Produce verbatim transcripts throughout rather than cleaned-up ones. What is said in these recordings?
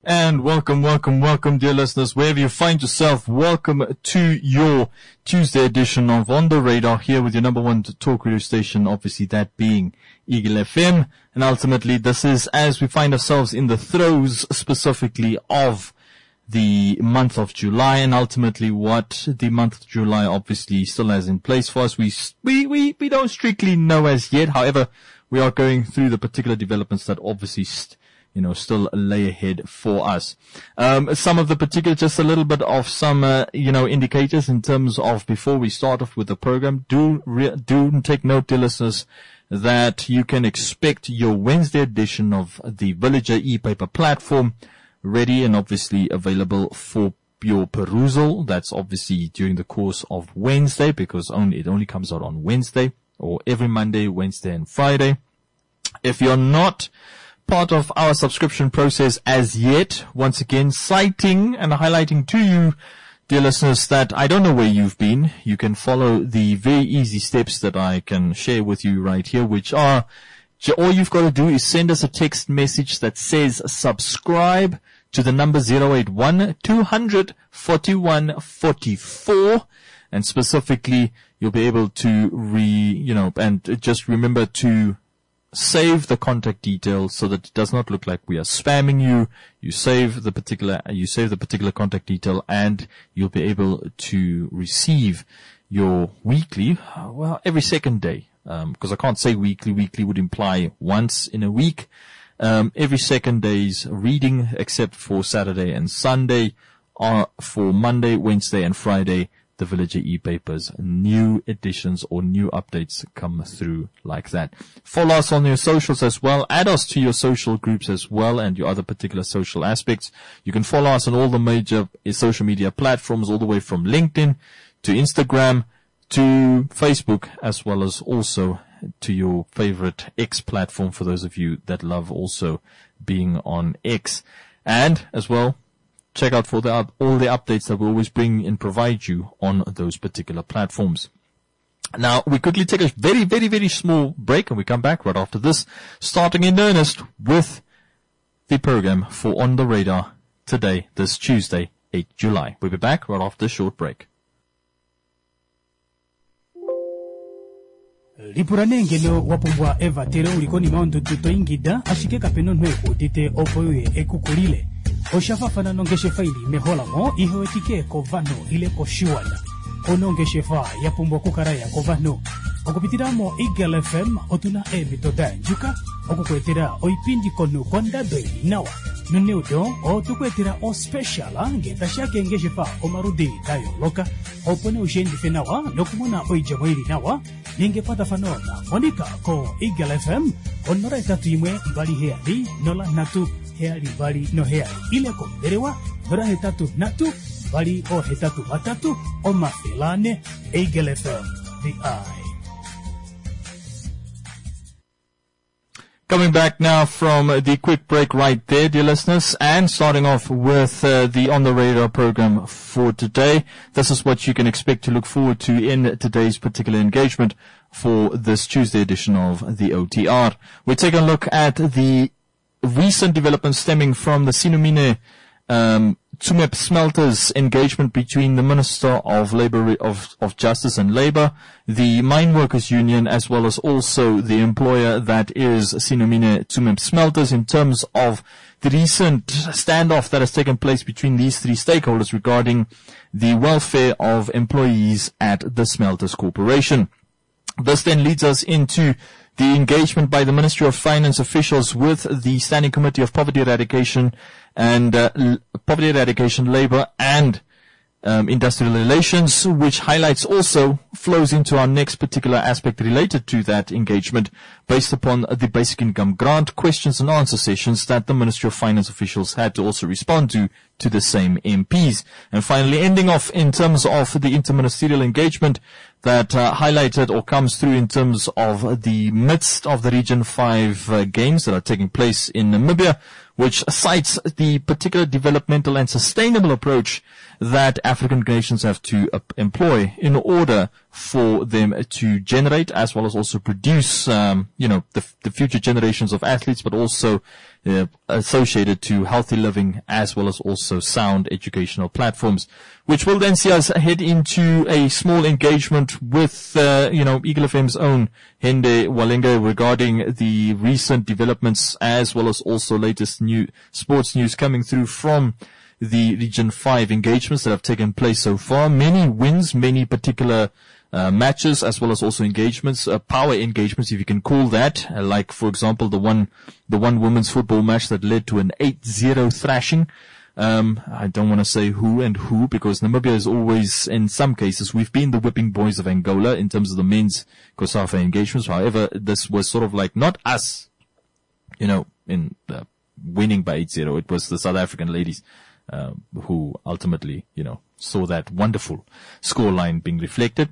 And welcome, welcome, welcome, dear listeners, wherever you find yourself. Welcome to your Tuesday edition of On The Radar, here with your number one talk radio station, obviously that being Eagle F M. And ultimately, this is as we find ourselves in the throes specifically of the month of July, and ultimately what the month of July obviously still has in place for us. We, we, we, we don't strictly know as yet. However, we are going through the particular developments that obviously st- you know, still lay ahead for us. Um, some of the particular, just a little bit of some, uh, you know, indicators in terms of before we start off with the program. Do, re- do take note, dear listeners, that you can expect your Wednesday edition of the Villager e-paper platform ready and obviously available for your perusal. That's obviously during the course of Wednesday, because only, it only comes out on Wednesday, or every Monday, Wednesday, and Friday. If you're not part of our subscription process as yet, once again, citing and highlighting to you, dear listeners, that I don't know where you've been. You can follow the very easy steps that I can share with you right here, which are, all you've got to do is send us a text message that says subscribe to the number zero eight one, two hundred, forty-one, forty-four, and specifically you'll be able to re, you know, and just remember to save the contact details so that it does not look like we are spamming you. You save the particular, you save the particular contact detail, and you'll be able to receive your weekly, well, every second day. Um, because I can't say weekly. Weekly would imply once in a week. Um, every second day's reading, except for Saturday and Sunday, are for Monday, Wednesday, and Friday. The Villager e-papers, new editions or new updates come through like that. Follow us on your socials as well. Add us to your social groups as well, and your other particular social aspects. You can follow us on all the major social media platforms, all the way from LinkedIn to Instagram to Facebook, as well as also to your favorite X platform for those of you that love also being on X. And as well, check out for the, all the updates that we always bring and provide you on those particular platforms. Now, we quickly take a very, very, very small break, and we come back right after this, starting in earnest with the program for On The Radar today, this Tuesday, eighth of July. We'll be back right after this short break. Lipuranengelo wapumbwa eva tere ulikoni maundu tuto ingida ashike kapeno nweko tite opoye ekukulile. Oshafafana nongeshe faili mehola mo ihewetike kovano ile koshiwana. Onongeshe fa yapumbwa kukaraya kovano. Okupitiramo Eagle F M otuna ebitoda njuka. Okukwetera oipindi konu kondadoi nawa. Nuneudo otukwetera o speciala ngetashake ngeshe fa omarudi dayo loka. Opone ushendi fenawa nokumona oijamwiri nawa. Ningepata fanona monika ko Eagle F M onora itatu imwe mbali heali nola natu heali mbali no heali ile ko derewa nora hetatu natu mbali o hetatu matatu o mafilane Eagle F M the eye. Coming back now from the quick break right there, dear listeners, and starting off with uh, the On The Radar program for today. This is what you can expect to look forward to in today's particular engagement for this Tuesday edition of the O T R. We take a look at the recent developments stemming from the Sinumine um, Tsumeb Smelters engagement between the Minister of Labor, of, of Justice and Labor, the Mine Workers Union, as well as also the employer that is Sinumine Tsumeb Smelters, in terms of the recent standoff that has taken place between these three stakeholders regarding the welfare of employees at the Smelters Corporation. This then leads us into the engagement by the Ministry of Finance officials with the Standing Committee of Poverty Eradication and uh, L- Poverty Eradication, Labor and um, Industrial Relations, which highlights also flows into our next particular aspect related to that engagement, based upon the basic income grant questions and answer sessions that the Ministry of Finance officials had to also respond to to the same M Ps. And finally, ending off in terms of the interministerial engagement that uh, highlighted or comes through in terms of the midst of the Region five uh, games that are taking place in Namibia, which cites the particular developmental and sustainable approach that African nations have to uh, employ in order for them to generate as well as also produce, um, you know, the, the future generations of athletes, but also uh, associated to healthy living as well as also sound educational platforms, which will then see us head into a small engagement with, uh, you know, Eagle F M's own Hende Walenge regarding the recent developments as well as also latest new sports news coming through from the Region five engagements that have taken place so far. Many wins, many particular uh, matches, as well as also engagements, uh, power engagements, if you can call that, uh, like, for example, the one, the one women's football match that led to an eight zero thrashing. Um, I don't want to say who and who, because Namibia is always, in some cases, we've been the whipping boys of Angola in terms of the men's COSAFA engagements. However, this was sort of like not us, you know, in uh, winning by eight zero. It was the South African ladies. Uh, who ultimately, you know, saw that wonderful scoreline being reflected,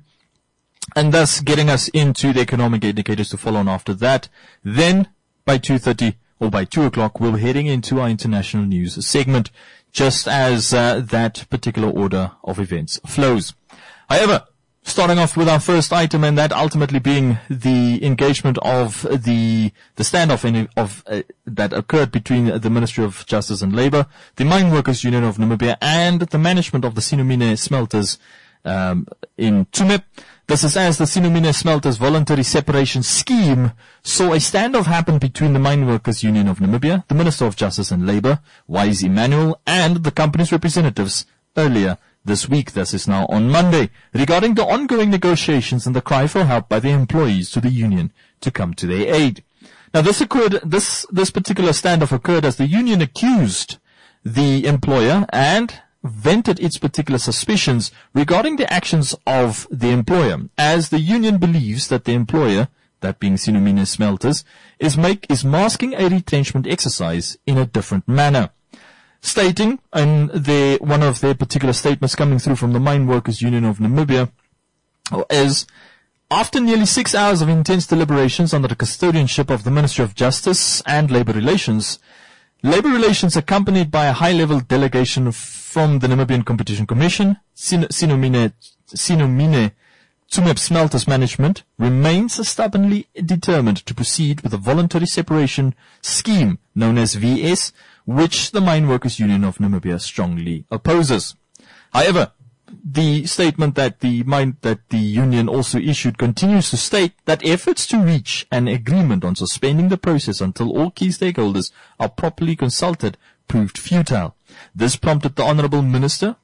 and thus getting us into the economic indicators to follow on after that. Then by two thirty or by two o'clock, we'll be heading into our international news segment, just as uh, that particular order of events flows. However, starting off with our first item, and that ultimately being the engagement of the the standoff in, of uh, that occurred between the Ministry of Justice and Labour, the Mine Workers Union of Namibia, and the management of the Sinumine smelters um, in Tsumeb. This is as the Sinumine smelters voluntary separation scheme saw a standoff happen between the Mine Workers Union of Namibia, the Minister of Justice and Labour, Wise Emmanuel, and the company's representatives earlier this week. This is now on Monday, regarding the ongoing negotiations and the cry for help by the employees to the union to come to their aid. Now, this occurred, this, this particular standoff occurred as the union accused the employer and vented its particular suspicions regarding the actions of the employer, as the union believes that the employer, that being Sinumine Smelters, is make, is masking a retrenchment exercise in a different manner. Stating in their, one of their particular statements coming through from the Mine Workers Union of Namibia is, after nearly six hours of intense deliberations under the custodianship of the Ministry of Justice and Labour Relations, Labour Relations accompanied by a high-level delegation from the Namibian Competition Commission, Sin- Sinumine, Sinumine Tsumeb Smelters Management, remains stubbornly determined to proceed with a voluntary separation scheme known as V S, which the Mine Workers Union of Namibia strongly opposes. However, the statement that the mine, that the union also issued continues to state that efforts to reach an agreement on suspending the process until all key stakeholders are properly consulted proved futile. This prompted the Honourable Minister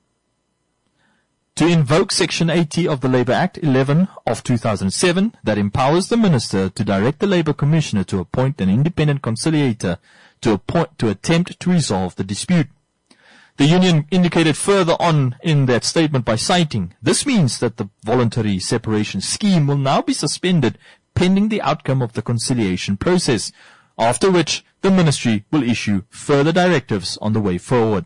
to invoke Section eighty of the Labour Act eleven of two thousand seven that empowers the Minister to direct the Labour Commissioner to appoint an independent conciliator to appoint, to attempt to resolve the dispute. The union indicated further on in that statement by citing, this means that the voluntary separation scheme will now be suspended pending the outcome of the conciliation process, after which the ministry will issue further directives on the way forward.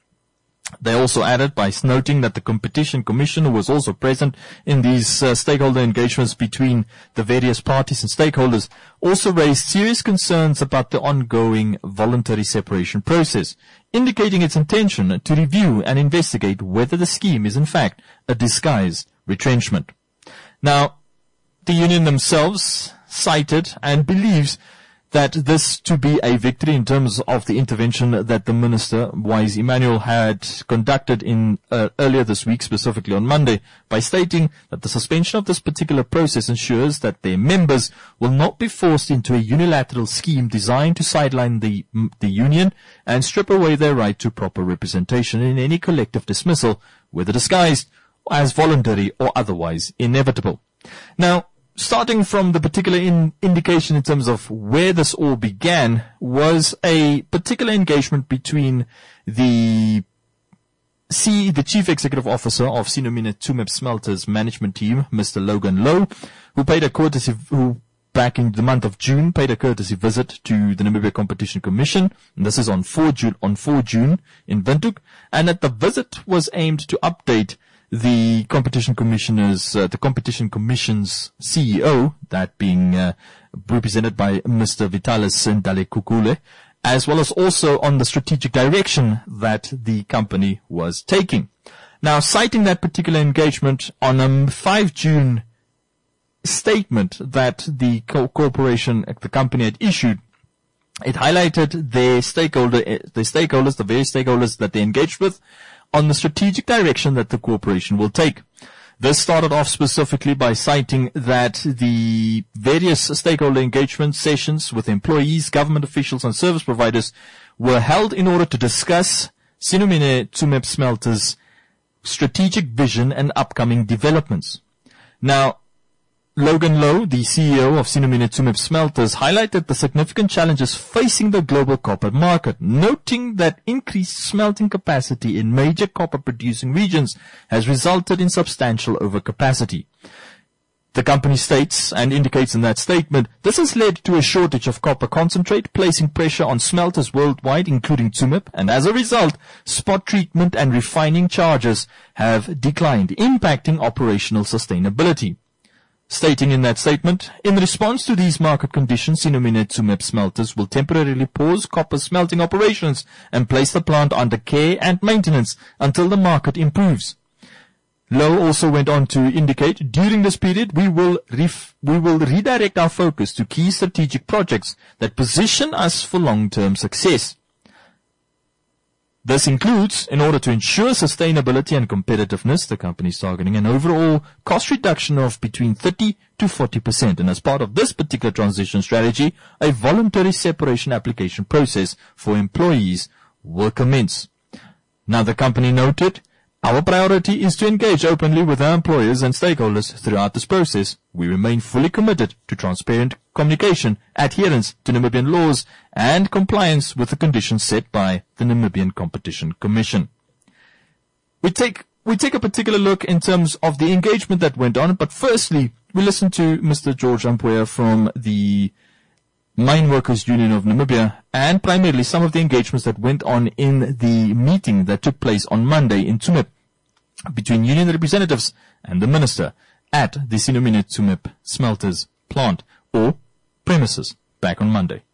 They also added by noting that the Competition Commissioner was also present in these uh, stakeholder engagements between the various parties and stakeholders, also raised serious concerns about the ongoing voluntary separation process, indicating its intention to review and investigate whether the scheme is in fact a disguised retrenchment. Now, the union themselves cited and believes that this to be a victory in terms of the intervention that the Minister, Wise Emmanuel, had conducted in uh, earlier this week, specifically on Monday, by stating that the suspension of this particular process ensures that their members will not be forced into a unilateral scheme designed to sideline the, the union and strip away their right to proper representation in any collective dismissal, whether disguised as voluntary or otherwise inevitable. Now, starting from the particular in indication in terms of where this all began was a particular engagement between the C, the Chief Executive Officer of Sinumine Tsumeb Smelters management team, Mister Logan Lowe, who paid a courtesy, who back in the month of June paid a courtesy visit to the Namibia Competition Commission. And this is on four June, on four June in Windhoek, and that the visit was aimed to update the competition commissioners, uh, the competition commission's C E O, that being uh, represented by Mister Vitalis Ndale-Kukule, as well as also on the strategic direction that the company was taking. Now, citing that particular engagement on a five June statement that the co- corporation, the company had issued, It highlighted their stakeholder, the stakeholders, the various stakeholders that they engaged with on the strategic direction that the corporation will take. This started off specifically by citing that the various stakeholder engagement sessions with employees, government officials, and service providers were held in order to discuss Sinomine Tsumeb Smelter's strategic vision and upcoming developments. Now, Logan Lowe, the C E O of Sinomine Tsumeb Smelters, highlighted the significant challenges facing the global copper market, noting that increased smelting capacity in major copper-producing regions has resulted in substantial overcapacity. The company states and indicates in that statement, this has led to a shortage of copper concentrate, placing pressure on smelters worldwide, including Tsumeb, and as a result, spot treatment and refining charges have declined, impacting operational sustainability. Stating in that statement, in response to these market conditions, Sinomine Tsumeb Smelters will temporarily pause copper smelting operations and place the plant under care and maintenance until the market improves. Lowe also went on to indicate, during this period, we will ref- we will redirect our focus to key strategic projects that position us for long-term success. This includes, in order to ensure sustainability and competitiveness, the company is targeting an overall cost reduction of between thirty to forty percent. And as part of this particular transition strategy, a voluntary separation application process for employees will commence. Now, the company noted, our priority is to engage openly with our employers and stakeholders throughout this process. We remain fully committed to transparent communication, adherence to Namibian laws, and compliance with the conditions set by the Namibian Competition Commission. We take, we take a particular look in terms of the engagement that went on, but firstly, we listen to Mister George Ampuya from the Mine Workers Union of Namibia, and primarily some of the engagements that went on in the meeting that took place on Monday in Tsumeb between union representatives and the minister at the Sinomine Tsumeb Smelters plant or premises back on Monday.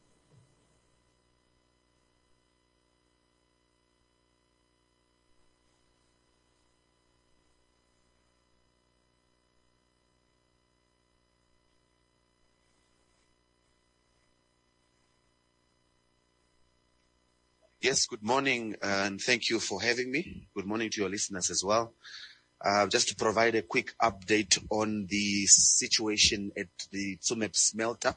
Yes, good morning, uh, and thank you for having me. Good morning to your listeners as well. Uh, just to provide a quick update on the situation at the Tsumeb smelter.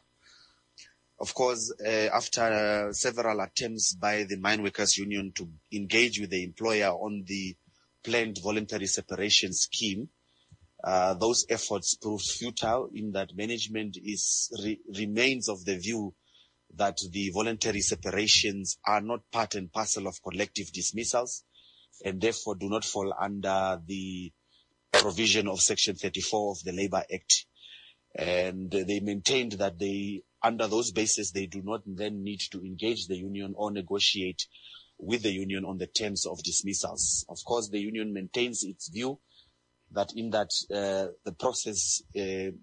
Of course, uh, after uh, several attempts by the Mine Workers Union to engage with the employer on the planned voluntary separation scheme, uh, those efforts proved futile in that management is re- remains of the view that the voluntary separations are not part and parcel of collective dismissals and therefore do not fall under the provision of Section thirty-four of the Labour Act. And they maintained that they, under those bases, they do not then need to engage the union or negotiate with the union on the terms of dismissals. Of course, the union maintains its view that in that uh, the process uh,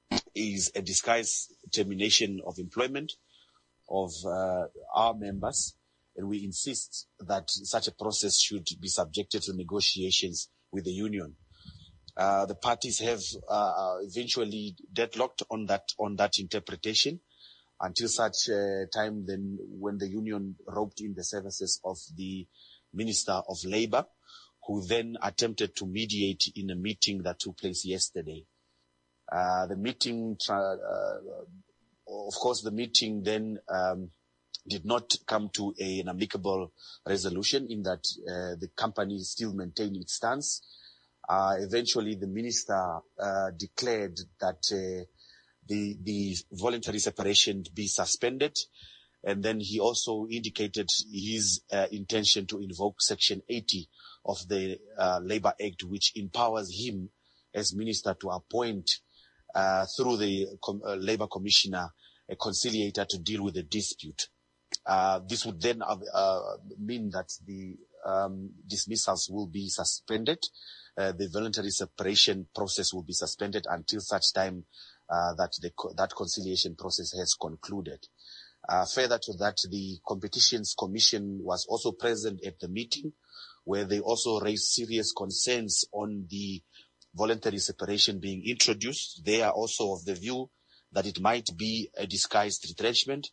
is a disguised termination of employment of uh, our members, and we insist that such a process should be subjected to negotiations with the union. Uh, the parties have uh, eventually deadlocked on that on that interpretation until such uh, time then when the union roped in the services of the Minister of Labour, who then attempted to mediate in a meeting that took place yesterday. Uh, the meeting tra- uh, Of course, the meeting then um, did not come to a, an amicable resolution in that uh, the company still maintained its stance. Uh, eventually, the minister uh, declared that uh, the, the voluntary separation be suspended, and then he also indicated his uh, intention to invoke Section eighty of the uh, Labour Act, which empowers him as minister to appoint Uh, through the com- uh, Labour Commissioner, a conciliator to deal with the dispute. Uh, this would then uh, uh, mean that the um, dismissals will be suspended. Uh, the voluntary separation process will be suspended until such time uh, that the co- that conciliation process has concluded. Uh, further to that, the Competitions Commission was also present at the meeting, where they also raised serious concerns on the voluntary separation being introduced. They are also of the view that it might be a disguised retrenchment,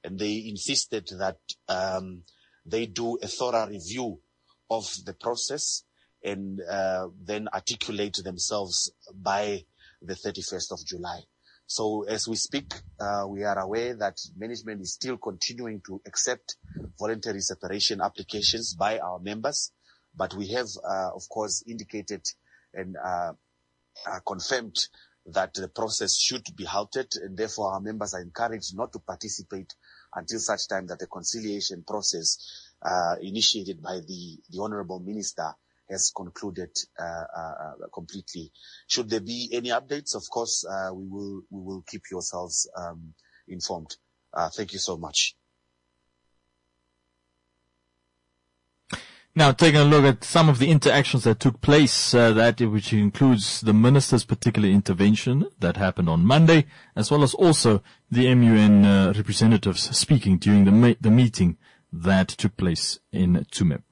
and they insisted that um, they do a thorough review of the process and uh, then articulate themselves by the thirty-first of July. So as we speak, uh, we are aware that management is still continuing to accept voluntary separation applications by our members, but we have, uh, of course, indicated and uh, uh, confirmed that the process should be halted, and therefore our members are encouraged not to participate until such time that the conciliation process uh, initiated by the, the Honorable Minister has concluded uh, uh, completely. Should there be any updates, of course, uh, we will we will keep yourselves um, informed. Uh, thank you so much. Now, taking a look at some of the interactions that took place, uh, that which includes the minister's particular intervention that happened on Monday, as well as also the M U N uh, representatives speaking during the ma- the meeting that took place in Tsumeb.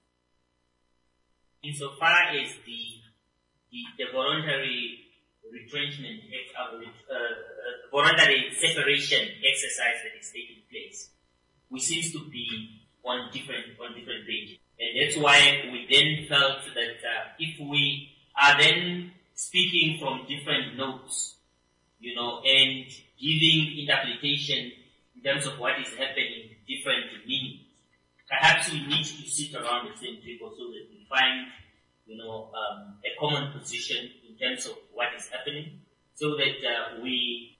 Insofar as the, the, the voluntary retrenchment, uh, uh, voluntary separation exercise that is taking place, we seem to be on different, on different pages. And that's why we then felt that uh, if we are then speaking from different notes, you know, and giving interpretation in terms of what is happening, different meanings, perhaps we need to sit around the same table so that we find, you know, um, a common position in terms of what is happening, so that uh, we...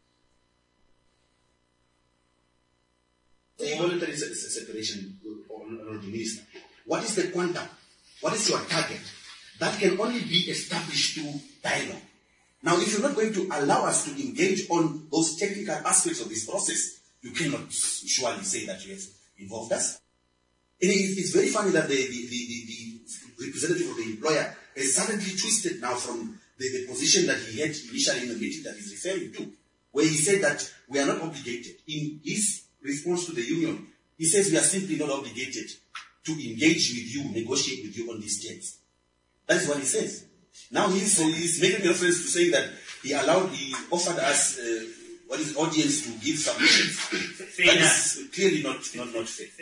The voluntary separation, Honourable Minister, what is the quantum? What is your target? That can only be established through dialogue. Now, if you're not going to allow us to engage on those technical aspects of this process, you cannot surely say that you have involved us. And it's very funny that the, the, the, the, the representative of the employer has suddenly twisted now from the, the position that he had initially in the meeting that he's referring to, where he said that we are not obligated. In his response to the union, he says we are simply not obligated to engage with you, negotiate with you on these terms. That is what he says. Now he's, so he's making reference to saying that he allowed, he offered us, uh, what is audience to give submissions. That is clearly not, not, not fair.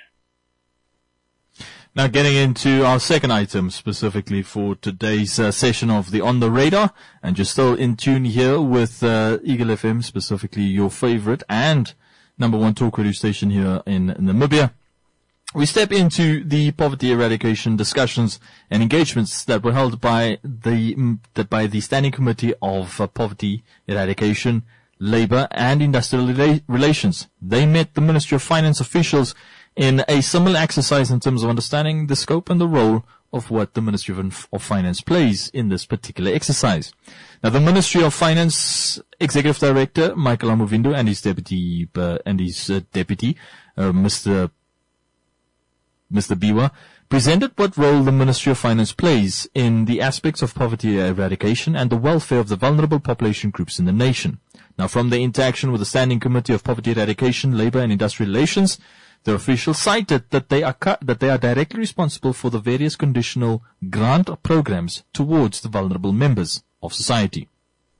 Now, getting into our second item specifically for today's uh, session of the On the Radar, and you're still in tune here with uh, Eagle F M, specifically your favorite and number one talk radio station here in, in Namibia. We step into the poverty eradication discussions and engagements that were held by the that by the Standing Committee of uh, Poverty Eradication, Labour and Industrial Rela- Relations. They met the Ministry of Finance officials in a similar exercise in terms of understanding the scope and the role of what the Ministry of, of Finance plays in this particular exercise. Now, the Ministry of Finance Executive Director Michael Amovindo and his deputy uh, and his uh, deputy, uh, Mister Mister Biwa, presented what role the Ministry of Finance plays in the aspects of poverty eradication and the welfare of the vulnerable population groups in the nation. Now, from the interaction with the Standing Committee of Poverty Eradication, Labour and Industrial Relations, the officials cited that they are cu- that they are directly responsible for the various conditional grant programs towards the vulnerable members of society.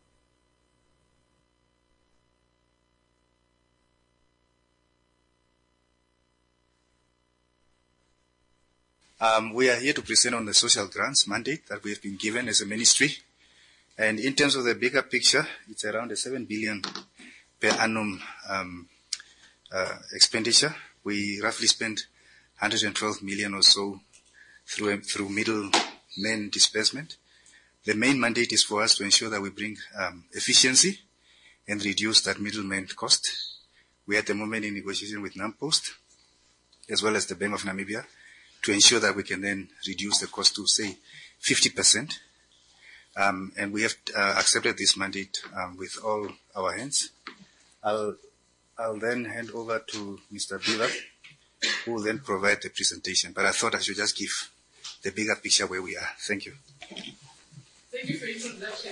Um, we are here to present on the social grants mandate that we have been given as a ministry. And in terms of the bigger picture, it's around a seven billion per annum um, uh, expenditure. We roughly spend one hundred twelve million or so through through middlemen disbursement. The main mandate is for us to ensure that we bring um, efficiency and reduce that middleman cost. We are at the moment in negotiation with NAMPOST as well as the Bank of Namibia to ensure that we can then reduce the cost to, say, fifty percent. Um, and we have uh, accepted this mandate um, with all our hands. I'll, I'll then hand over to Mister Biwa, who will then provide the presentation. But I thought I should just give the bigger picture where we are. Thank you. Thank you for your introduction.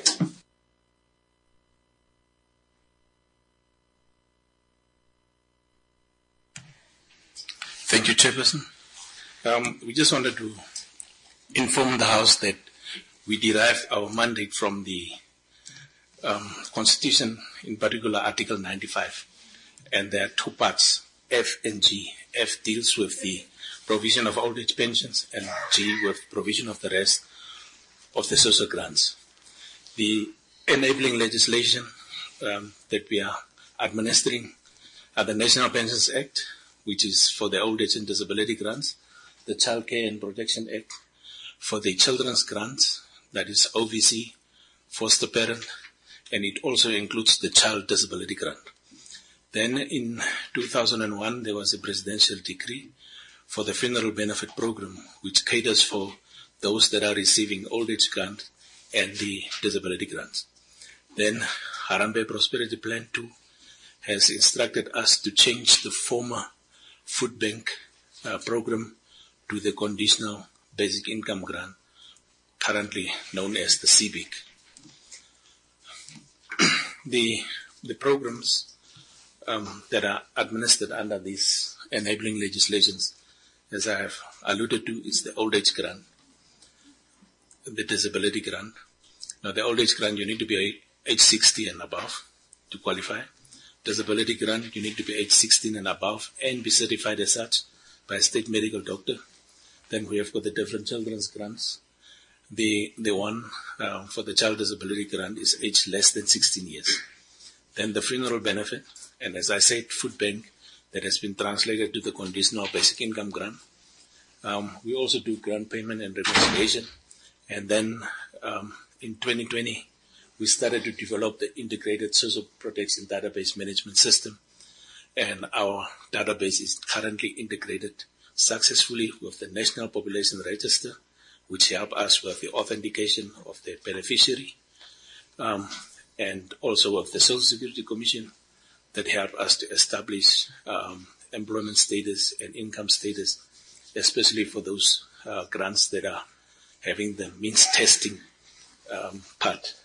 Thank you, Chairperson. Um, we just wanted to inform the House that we derived our mandate from the um, Constitution, in particular Article ninety-five. and there are two parts, F and G. F deals with the provision of old age pensions, and G with provision of the rest of the social grants. The enabling legislation um, that we are administering are the National Pensions Act, which is for the old age and disability grants, the Child Care and Protection Act for the children's grants, that is O V C, foster parent, and it also includes the child disability grant. Then in two thousand one, there was a presidential decree for the funeral benefit program, which caters for those that are receiving old age grant and the disability grants. Then Harambee Prosperity Plan two has instructed us to change the former food bank uh, program to the conditional basic income grant, currently known as the C B I C. the, the programs um, that are administered under these enabling legislations, as I have alluded to, is the old age grant, the disability grant. Now, the old age grant, you need to be age sixty and above to qualify. Disability grant, you need to be age sixteen and above and be certified as such by a state medical doctor. Then we have got the different children's grants. The the one uh, for the child disability grant is age less than sixteen years. Then the funeral benefit, and as I said, food bank, that has been translated to the conditional basic income grant. Um, we also do grant payment and reconciliation. And then um, in twenty twenty, we started to develop the integrated social protection database management system. And our database is currently integrated successfully with the National Population Register, which help us with the authentication of the beneficiary, um, and also with the Social Security Commission that help us to establish um, employment status and income status, especially for those uh, grants that are having the means testing um, part.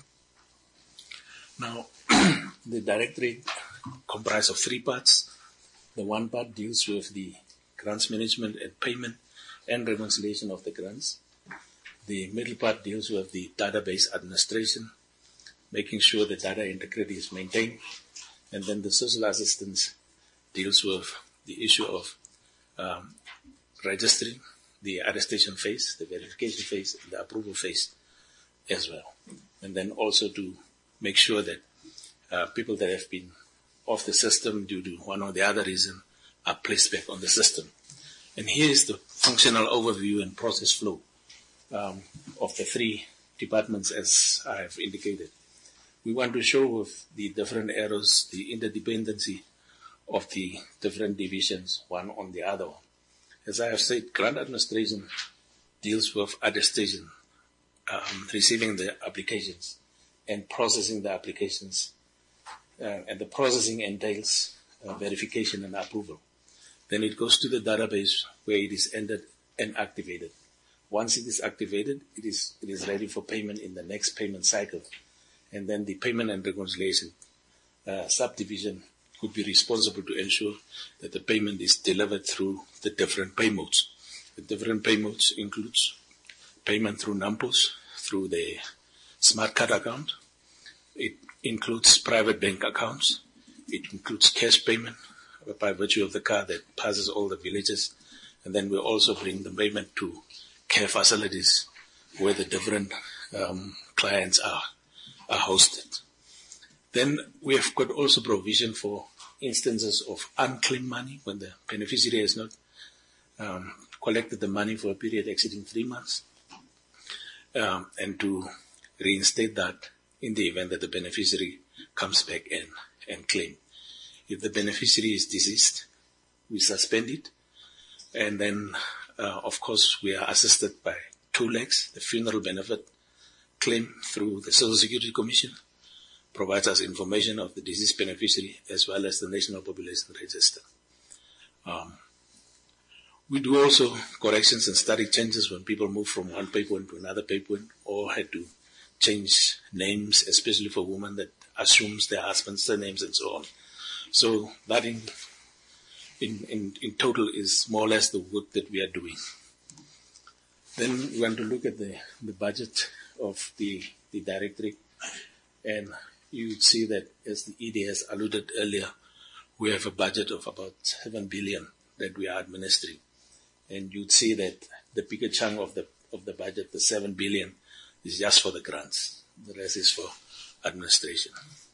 Now, the directorate comprises of three parts. The one part deals with the grants management and payment and reconciliation of the grants. The middle part deals with the database administration, making sure the data integrity is maintained. And then the social assistance deals with the issue of um, registering the attestation phase, the verification phase, and the approval phase as well. And then also to make sure that uh, people that have been off the system due to one or the other reason are placed back on the system. And here is the functional overview and process flow um, of the three departments as I have indicated. We want to show with the different arrows the interdependency of the different divisions, one on the other one. As I have said, grant administration deals with attestation, um, receiving the applications and processing the applications. Uh, and the processing entails uh, verification and approval. Then it goes to the database where it is entered and activated. Once it is activated, it is, it is ready for payment in the next payment cycle. And then the payment and reconciliation uh, subdivision could be responsible to ensure that the payment is delivered through the different pay modes. The different pay modes includes payment through NAMPOS, through the smart card account. It includes private bank accounts. It includes cash payment by virtue of the card that passes all the villages. And then we also bring the payment to care facilities where the different um, clients are, are hosted. Then we have got also provision for instances of unclaimed money when the beneficiary has not um, collected the money for a period exceeding three months, um, and to reinstate that in the event that the beneficiary comes back and, and claim. If the beneficiary is deceased, we suspend it, and then, uh, of course, we are assisted by two legs. The funeral benefit claim through the Social Security Commission provides us information of the deceased beneficiary as well as the National Population Register. Um, we do also corrections and static changes when people move from one pay point to another pay point or had to change names, especially for women that assumes their husband's surnames and so on. So that in, in, in, in total is more or less the work that we are doing. Then we want to look at the, the budget of the, the directorate, and you would see that, as the E D has alluded earlier, we have a budget of about seven billion that we are administering. And you'd see that the bigger chunk of the of the budget, the seven billion, is just for the grants. The rest is for administration.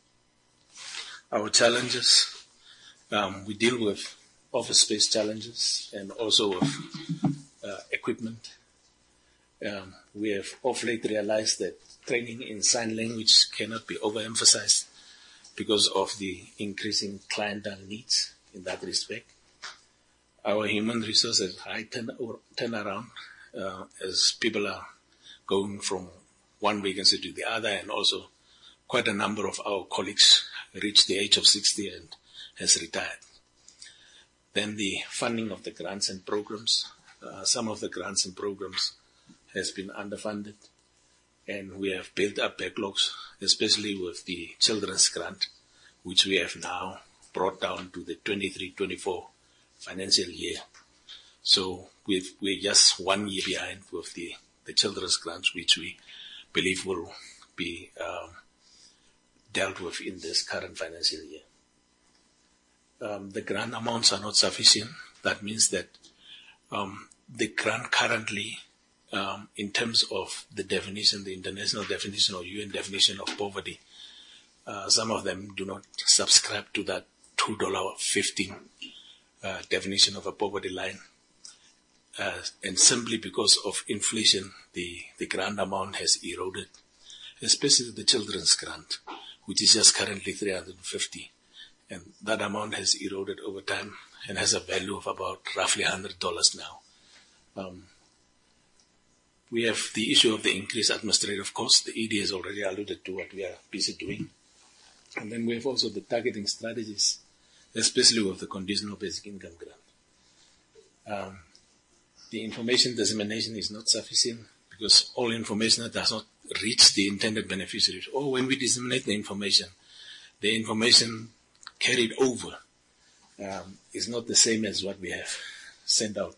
Our challenges, um, we deal with office space challenges and also with uh, equipment. Um, we have of late realized that training in sign language cannot be overemphasized because of the increasing clientele needs in that respect. Our human resources high turn, turn around uh, as people are going from one vacancy to the other, and also quite a number of our colleagues reached the age of sixty and has retired. Then the funding of the grants and programs. Uh, some of the grants and programs has been underfunded, and we have built up backlogs, especially with the children's grant, which we have now brought down to the twenty-three twenty-four financial year. So we've, we're just one year behind with the, the children's grants, which we believe will be um, dealt with in this current financial year. Um, the grant amounts are not sufficient. That means that um, the grant currently, um, in terms of the definition, the international definition or U N definition of poverty, uh, some of them do not subscribe to that two dollars fifteen uh, definition of a poverty line. Uh, and simply because of inflation, the, the grant amount has eroded, especially the children's grant, which is just currently three hundred fifty. And that amount has eroded over time and has a value of about roughly one hundred dollars now. Um, we have the issue of the increased administrative costs. The E D has already alluded to what we are busy doing. And then we have also the targeting strategies, especially with the conditional basic income grant. Um, the information dissemination is not sufficient because all information that does not reach the intended beneficiaries, or when we disseminate the information, the information carried over um, is not the same as what we have sent out.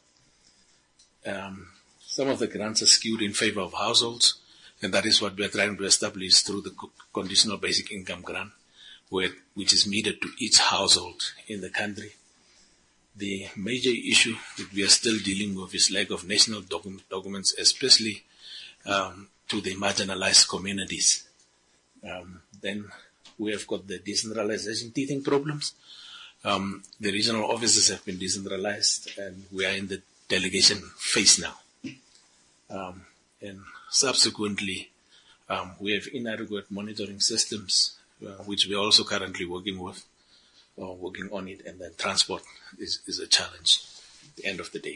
Um, some of the grants are skewed in favor of households, and that is what we are trying to establish through the conditional basic income grant, where, which is meted to each household in the country. The major issue that we are still dealing with is lack of national docu- documents, especially um, to the marginalized communities. Um, then we have got the decentralization teething problems. Um, the regional offices have been decentralized, and we are in the delegation phase now. Um, and subsequently, um, we have inadequate monitoring systems, uh, which we are also currently working with, or working on it, and then transport is, is a challenge at the end of the day.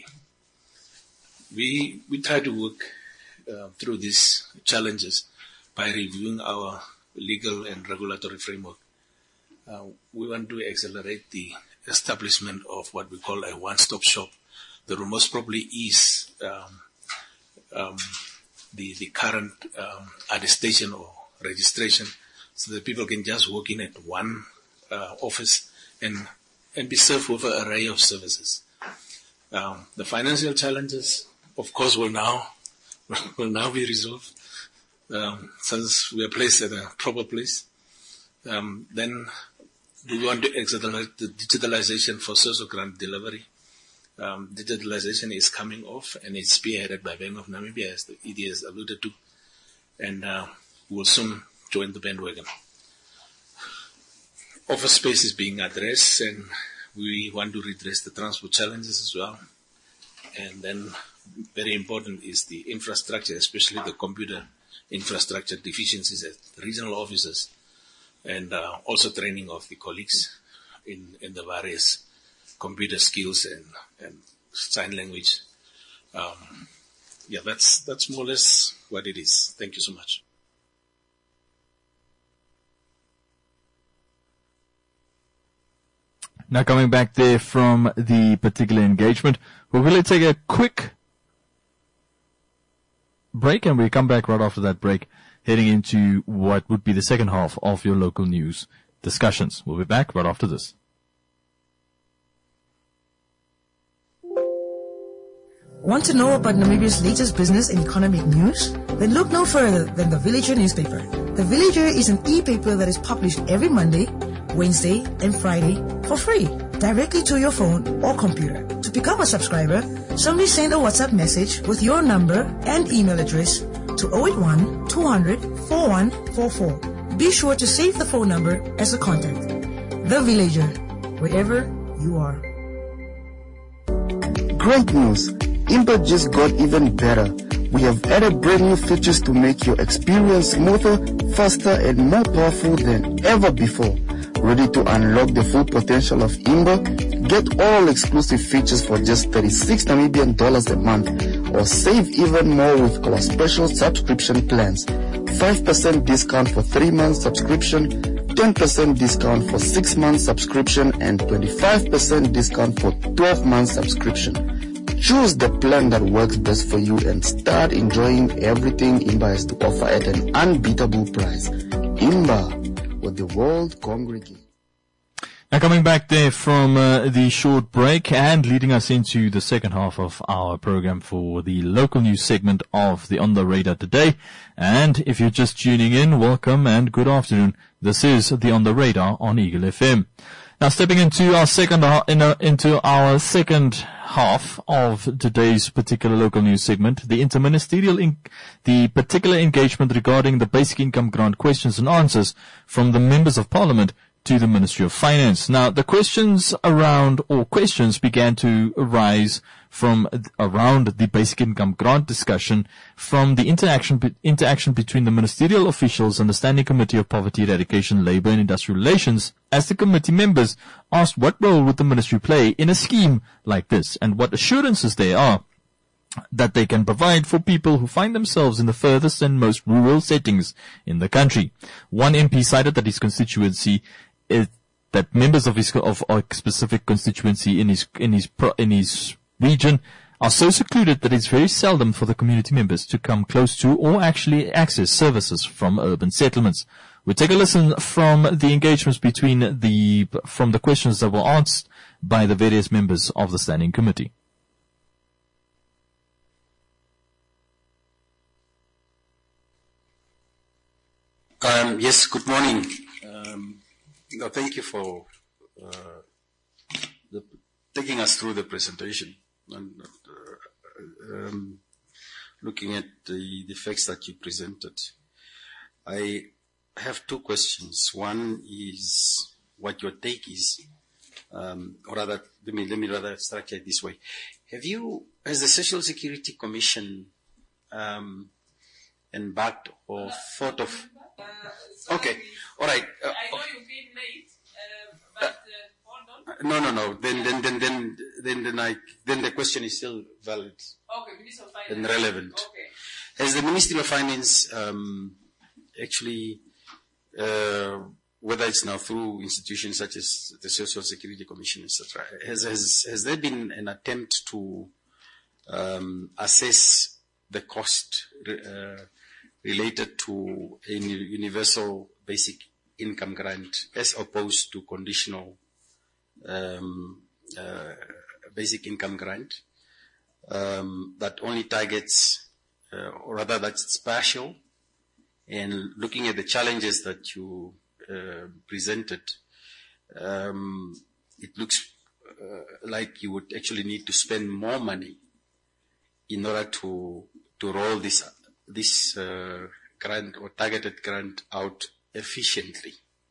We, we try to work uh, through these challenges by reviewing our legal and regulatory framework. Uh, we want to accelerate the establishment of what we call a one-stop shop. There will most probably ease um, um, the, the current um, attestation or registration so that people can just walk in at one uh, office and, and be served with an array of services. Um, the financial challenges, of course, will now, will now be resolved. Um, since we are placed at a proper place. Um, then we want to accelerate the digitalization for social grant delivery. Um, digitalization is coming off, and it's spearheaded by Bank of Namibia, as the E D has alluded to, and uh, we'll soon join the bandwagon. Office space is being addressed, and we want to redress the transport challenges as well. And then very important is the infrastructure, especially the computer infrastructure deficiencies at regional offices, and uh, also training of the colleagues in, in the various computer skills and, and sign language. Um, yeah, that's that's more or less what it is. Thank you so much. Now coming back there from the particular engagement, we're going to take a quick break, and we come back right after that break, heading into what would be the second half of your local news discussions. We'll be back right after this. Want to know about Namibia's latest business and economic news? Then look no further than the Villager newspaper. The Villager is an e-paper that is published every Monday, Wednesday, and Friday for free, directly to your phone or computer. To become a subscriber, simply send a WhatsApp message with your number and email address to zero eight one, two hundred, four one four four. Be sure to save the phone number as a contact. The Villager, wherever you are. Great news! Imba just got even better. We have added brand new features to make your experience smoother, faster, and more powerful than ever before. Ready to unlock the full potential of Imba? Get all exclusive features for just thirty-six Namibian dollars a month, or save even more with our special subscription plans. five percent discount for three months subscription, ten percent discount for six months subscription, and twenty-five percent discount for twelve months subscription. Choose the plan that works best for you and start enjoying everything Imba has to offer at an unbeatable price. Imba, where the world congregates. Now coming back there from uh, the short break and leading us into the second half of our program for the local news segment of the On the Radar today. And if you're just tuning in, welcome and good afternoon. This is the On the Radar on Eagle F M. Now stepping into our second uh, in, uh, into our second half of today's particular local news segment, the interministerial in, the particular engagement regarding the basic income grant questions and answers from the members of parliament to the Ministry of Finance. Now, the questions around, or questions began to arise from around the basic income grant discussion from the interaction, interaction between the ministerial officials and the Standing Committee of Poverty Eradication, Labour and Industrial Relations, as the committee members asked what role would the ministry play in a scheme like this and what assurances there are that they can provide for people who find themselves in the furthest and most rural settings in the country. One M P cited that his constituency is that members of his of a specific constituency in his in his in his region are so secluded that it's very seldom for the community members to come close to or actually access services from urban settlements. We'll take a listen from the engagements between the from the questions that were asked by the various members of the Standing Committee. Um, yes, good morning. Um, no, thank you for uh, the, taking us through the presentation and uh, um, looking at the, the facts that you presented. I have two questions. One is what your take is, um, or rather, let me let me rather structure it this way. Have you, has the Social Security Commission um, embarked or thought of? Uh, okay, all right. Uh, I know you came late, uh, but uh, hold on. No, no, no. Then, then, then, then, then, then, I, then the question is still valid. Okay, Minister of Finance. And relevant. Okay. Has the Ministry of Finance um, actually, uh, whether it's now through institutions such as the Social Security Commission, et cetera, has has has there been an attempt to um, assess the cost Uh, related to a universal basic income grant as opposed to conditional um, uh, basic income grant um, that only targets, uh, or rather that's partial, and looking at the challenges that you uh, presented, um, it looks uh, like you would actually need to spend more money in order to to roll this this uh, grant or targeted grant out efficiently.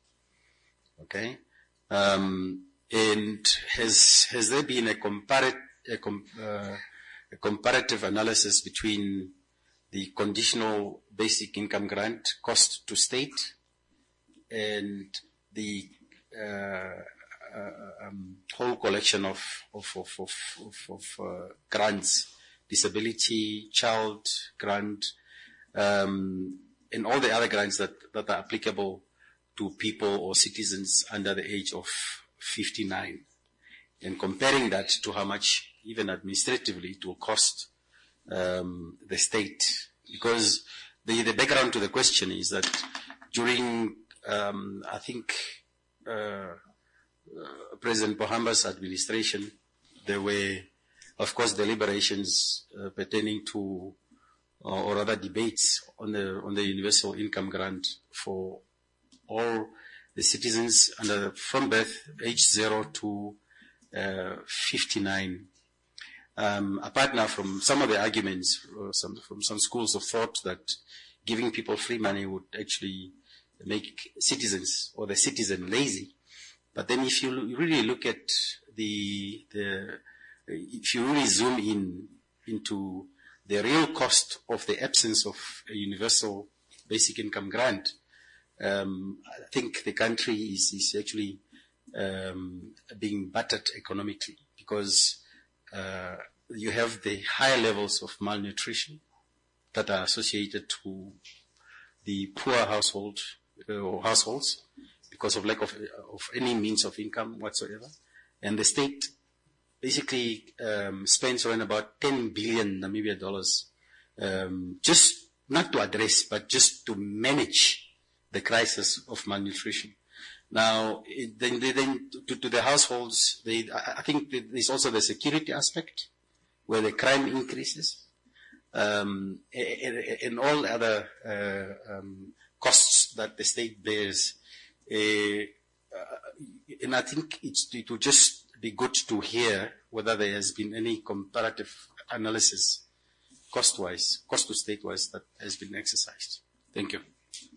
Okay, um, and has has there been a, compar- a, com- uh, a comparative analysis between the conditional basic income grant cost to state and the uh, uh, um, whole collection of of of of, of, of uh, grants, disability, child grant, Um, and all the other grants that, that are applicable to people or citizens under the age of fifty-nine, and comparing that to how much, even administratively, it will cost um, the state. Because the, the background to the question is that during, um, I think, uh, uh, President Pohamba's administration, there were, of course, deliberations uh, pertaining to or rather debates on the on the universal income grant for all the citizens under from birth, age zero to uh, fifty-nine. Um, apart now from some of the arguments uh, some, from some schools of thought that giving people free money would actually make citizens or the citizen lazy. But then if you really look at the, the if you really zoom in into the real cost of the absence of a universal basic income grant, um, I think the country is, is actually um, being battered economically because uh, you have the higher levels of malnutrition that are associated to the poor household uh, or households because of lack of, of any means of income whatsoever. And the state basically um, spends around about ten billion Namibia dollars um, just not to address, but just to manage the crisis of malnutrition. Now, it, then, then to, to the households, they, I think there's also the security aspect where the crime increases, um, and, and all other uh, um, costs that the state bears. Uh, and I think it's, it will just be good to hear whether there has been any comparative analysis cost-wise, cost to state-wise that has been exercised. Thank you.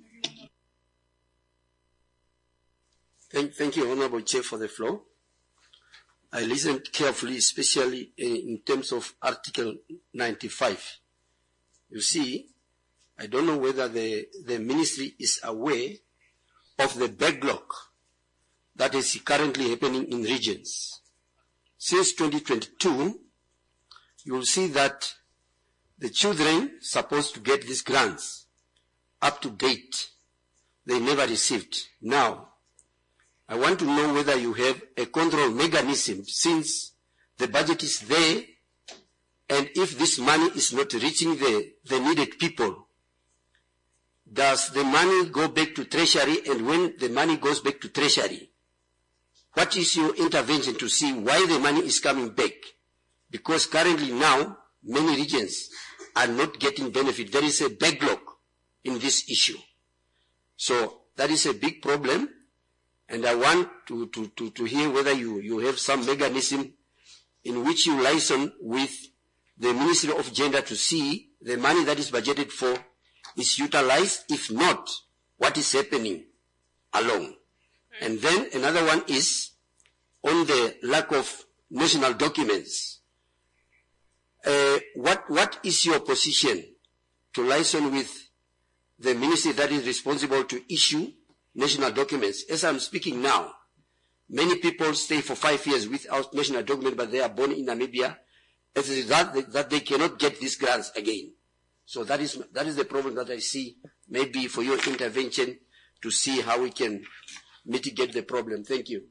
Thank, thank you, Honorable Chair, for the floor. I listened carefully, especially in terms of Article ninety-five. You see, I don't know whether the, the ministry is aware of the backlog that is currently happening in regions. Since twenty twenty-two, you will see that the children supposed to get these grants up to date, they never received. Now, I want to know whether you have a control mechanism since the budget is there, and if this money is not reaching the, the needed people, does the money go back to Treasury? And when the money goes back to Treasury, what is your intervention to see why the money is coming back? Because currently now, many regions are not getting benefit. There is a backlog in this issue. So that is a big problem. And I want to, to, to, to hear whether you, you have some mechanism in which you liaison with the Ministry of Gender to see the money that is budgeted for is utilized. If not, what is happening along? And then another one is on the lack of national documents. Uh, what, what is your position to liaison with the ministry that is responsible to issue national documents? As I'm speaking now, many people stay for five years without national document, but they are born in Namibia. As a result, that they cannot get these grants again. So that is, that is the problem that I see, maybe for your intervention to see how we can mitigate the problem. Thank you.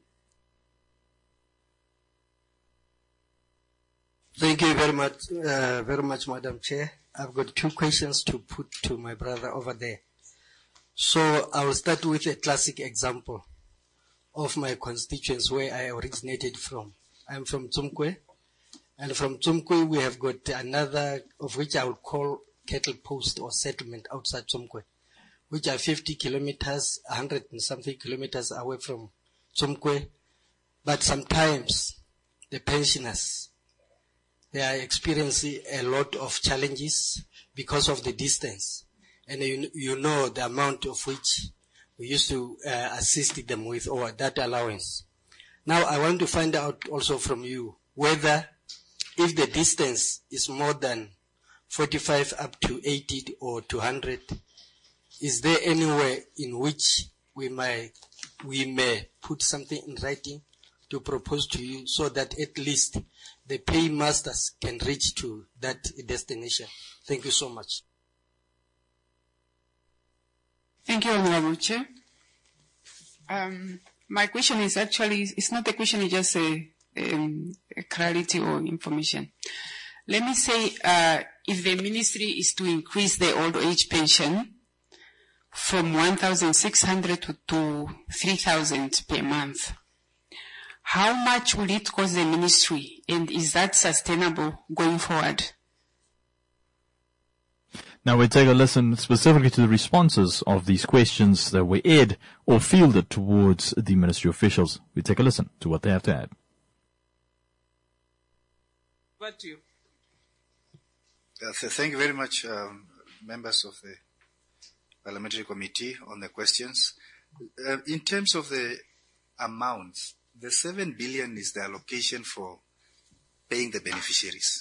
Thank you very much, uh, very much, Madam Chair. I've got two questions to put to my brother over there. So I will start with a classic example of my constituents where I originated from. I'm from Tsumkwe, and from Tsumkwe we have got another of which I would call cattle post or settlement outside Tsumkwe, which are fifty kilometers, one hundred and something kilometers away from Tsumkwe. But sometimes the pensioners, they are experiencing a lot of challenges because of the distance. And you, you know the amount of which we used to uh, assist them with, or that allowance. Now I want to find out also from you whether if the distance is more than forty-five up to eighty or two hundred, is there any way in which we may, we may put something in writing to propose to you so that at least the paymasters can reach to that destination? Thank you so much. Thank you, Honorable Chair. Um, my question is actually, it's not a question, it's just a, um, a clarity or information. Let me say, uh, if the ministry is to increase the old age pension from one thousand six hundred to, to three thousand per month, how much will it cost the ministry, and is that sustainable going forward? Now we take a listen specifically to the responses of these questions that were aired or fielded towards the ministry officials. We take a listen to what they have to add. Back to you. Uh, th- thank you very much, um, members of the Parliamentary Committee, on the questions. Uh, in terms of the amounts, the seven billion is the allocation for paying the beneficiaries,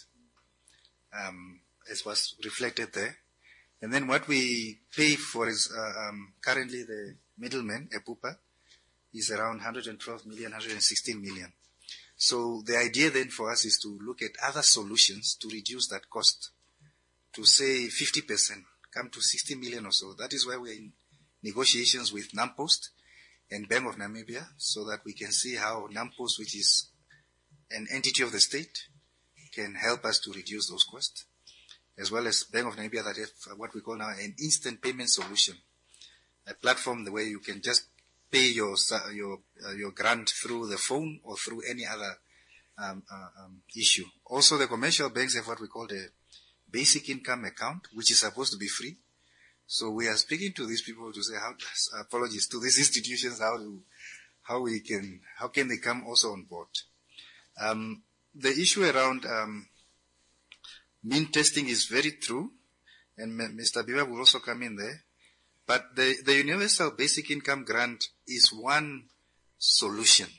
um, as was reflected there. And then what we pay for is uh, um, currently the middleman, EPUPA, is around one hundred twelve million, one hundred sixteen million. So the idea then for us is to look at other solutions to reduce that cost, to say fifty percent, come to sixty million or so. That is why we're in negotiations with NAMPOST and Bank of Namibia, so that we can see how NAMPOST, which is an entity of the state, can help us to reduce those costs, as well as Bank of Namibia that have what we call now an instant payment solution, a platform the way you can just pay your your uh, your grant through the phone or through any other um, uh, um, issue. Also, the commercial banks have what we call the basic income account, which is supposed to be free. So we are speaking to these people to say, how, apologies to these institutions, how to, how we can, how can they come also on board? Um, the issue around um, mean testing is very true, and Mister Biwa will also come in there. But the, the Universal Basic Income Grant is one solution.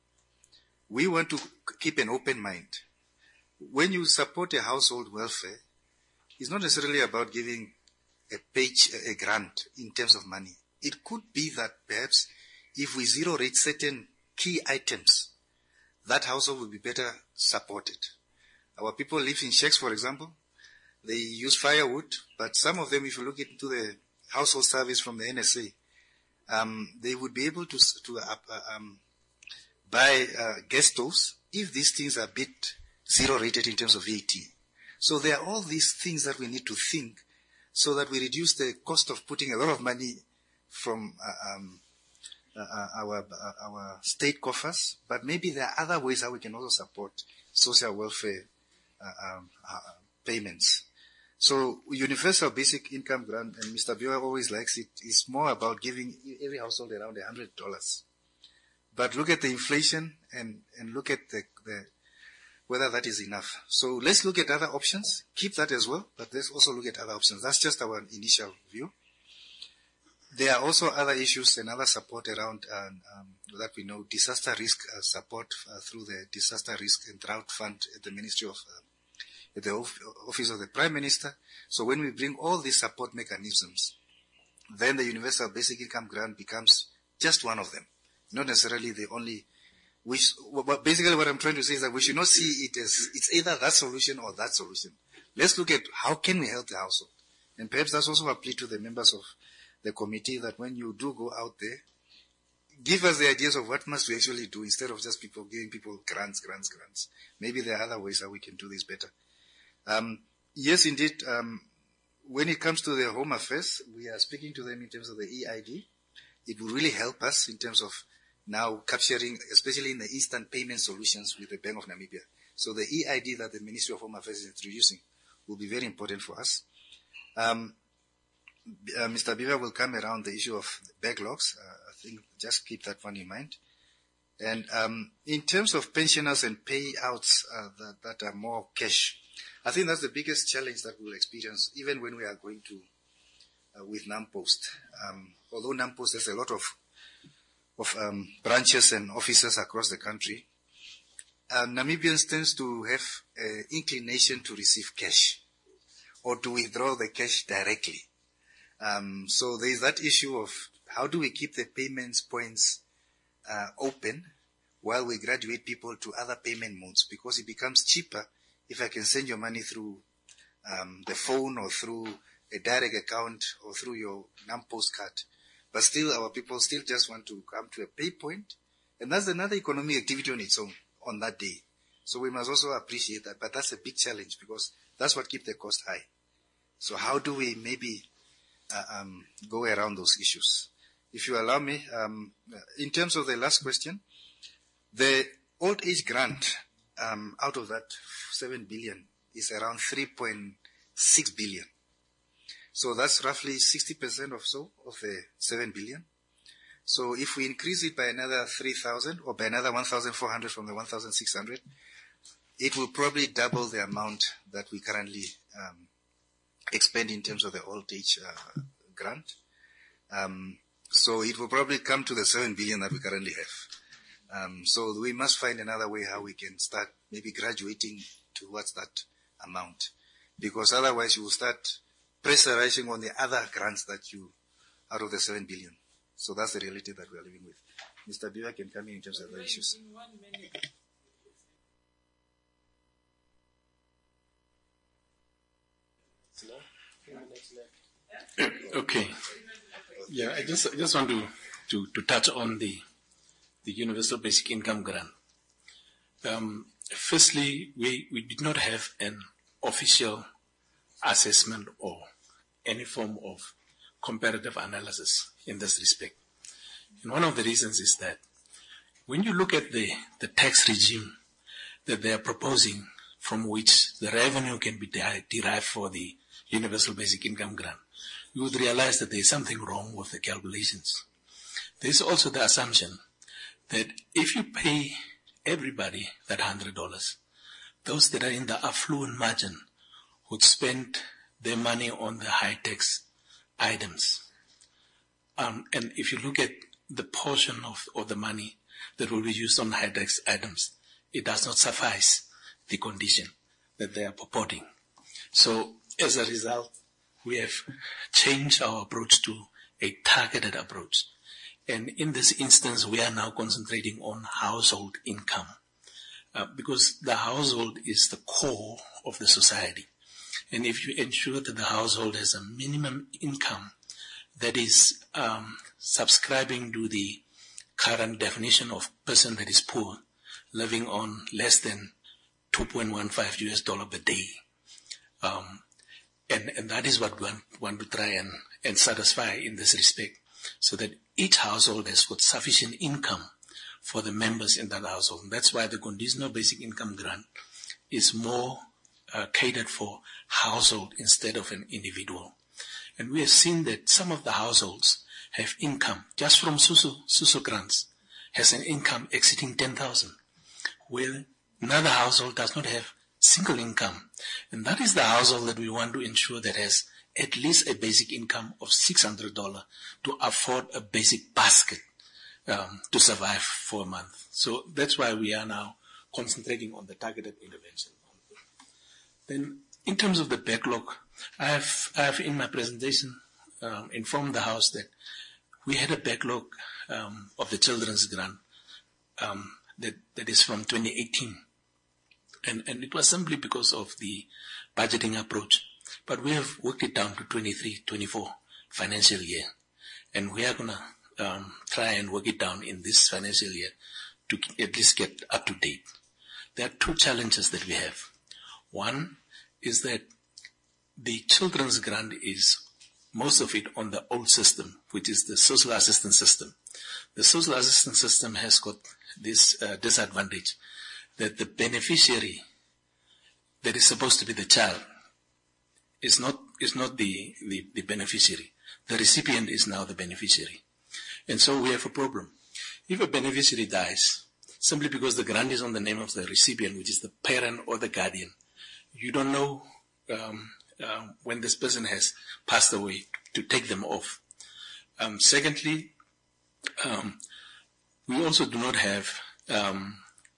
We want to keep an open mind. When you support a household welfare, it's not necessarily about giving a page, a grant in terms of money. It could be that perhaps if we zero rate certain key items, that household will be better supported. Our people live in shacks, for example. They use firewood, but some of them, if you look into the household service from the N S A, um, they would be able to to uh, um, buy uh, gas stoves if these things are a bit zero rated in terms of V A T. So there are all these things that we need to think, so that we reduce the cost of putting a lot of money from uh, um, uh, our uh, our state coffers. But maybe there are other ways how we can also support social welfare uh, um, uh, payments. So universal basic income grant, and Mister Biwa always likes it, is more about giving every household around a hundred dollars. But look at the inflation and, and look at the, the whether that is enough. So let's look at other options. Keep that as well, but let's also look at other options. That's just our initial view. There are also other issues and other support around um, um, that we know, disaster risk uh, support uh, through the Disaster Risk and Drought Fund at the Ministry of uh, at the Office of the Prime Minister. So when we bring all these support mechanisms, then the Universal Basic Income Grant becomes just one of them, not necessarily the only. Which, but basically what I'm trying to say is that we should not see it as it's either that solution or that solution. Let's look at how can we help the household. And perhaps that's also a plea to the members of the committee, that when you do go out there, give us the ideas of what must we actually do instead of just people giving people grants, grants, grants. Maybe there are other ways how we can do this better. Um, yes, indeed, um, when it comes to the Home Affairs, we are speaking to them in terms of the E I D. It will really help us in terms of now capturing, especially in the instant payment solutions with the Bank of Namibia. So the E I D that the Ministry of Home Affairs is introducing will be very important for us. Um, uh, Mister Biwa will come around the issue of backlogs. Uh, I think just keep that one in mind. And um, in terms of pensioners and payouts uh, that, that are more cash, I think that's the biggest challenge that we'll experience, even when we are going to uh, with NAMPOST. Um, although NAMPOST has a lot of of um, branches and offices across the country, uh, Namibians tends to have an inclination to receive cash or to withdraw the cash directly. Um, so there is that issue of how do we keep the payments points uh, open while we graduate people to other payment modes, because it becomes cheaper if I can send your money through um, the phone or through a direct account or through your NAMPOST card. But still, our people still just want to come to a pay point. And that's another economic activity on its own on that day. So we must also appreciate that. But that's a big challenge, because that's what keeps the cost high. So how do we maybe uh, um, go around those issues? If you allow me, um, in terms of the last question, the old age grant um, out of that seven billion is around three point six billion. So that's roughly sixty percent or so of the seven billion. So if we increase it by another three thousand or by another one thousand four hundred from the one thousand six hundred, it will probably double the amount that we currently um, expend in terms of the old age uh, grant. Um, so it will probably come to the seven billion that we currently have. Um, so we must find another way how we can start maybe graduating towards that amount, because otherwise you will start pressurizing on the other grants that you, out of the seven billion. So that's the reality that we are living with. Mister Biwa can come in in terms of the issues. Okay. Yeah, I just I just want to, to, to touch on the the universal basic income grant. Um, firstly, we, we did not have an official assessment or any form of comparative analysis in this respect. And one of the reasons is that when you look at the, the tax regime that they are proposing, from which the revenue can be de- derived for the universal basic income grant, you would realize that there is something wrong with the calculations. There is also the assumption that if you pay everybody that one hundred dollars, those that are in the affluent margin would spend their money on the high tax items. Um, and if you look at the portion of, of the money that will be used on high tax items, it does not suffice the condition that they are purporting. So as a result, we have changed our approach to a targeted approach. And in this instance, we are now concentrating on household income, uh, because the household is the core of the society. And if you ensure that the household has a minimum income that is um, subscribing to the current definition of person that is poor, living on less than two point one five U S dollar per day, um, and, and that is what we want, want to try and, and satisfy in this respect, so that each household has got sufficient income for the members in that household. And that's why the conditional basic income grant is more uh, catered for household instead of an individual. And we have seen that some of the households have income just from SUSU, SUSU grants, has an income exceeding ten thousand, where another household does not have single income. And that is the household that we want to ensure that has at least a basic income of six hundred dollars to afford a basic basket um, to survive for a month. So that's why we are now concentrating on the targeted intervention. Then in terms of the backlog, I have, I have in my presentation um, informed the House that we had a backlog um, of the children's grant um, that, that is from twenty eighteen. And, and it was simply because of the budgeting approach. But we have worked it down to twenty-three twenty-four financial year. And we are going to um, try and work it down in this financial year to at least get up to date. There are two challenges that we have. One is that the children's grant is most of it on the old system, which is the social assistance system. The social assistance system has got this uh, disadvantage that the beneficiary that is supposed to be the child is not is not the, the, the beneficiary. The recipient is now the beneficiary. And so we have a problem. If a beneficiary dies, simply because the grant is on the name of the recipient, which is the parent or the guardian, you don't know um, uh, when this person has passed away to take them off. Um, secondly, um, we also do not have um,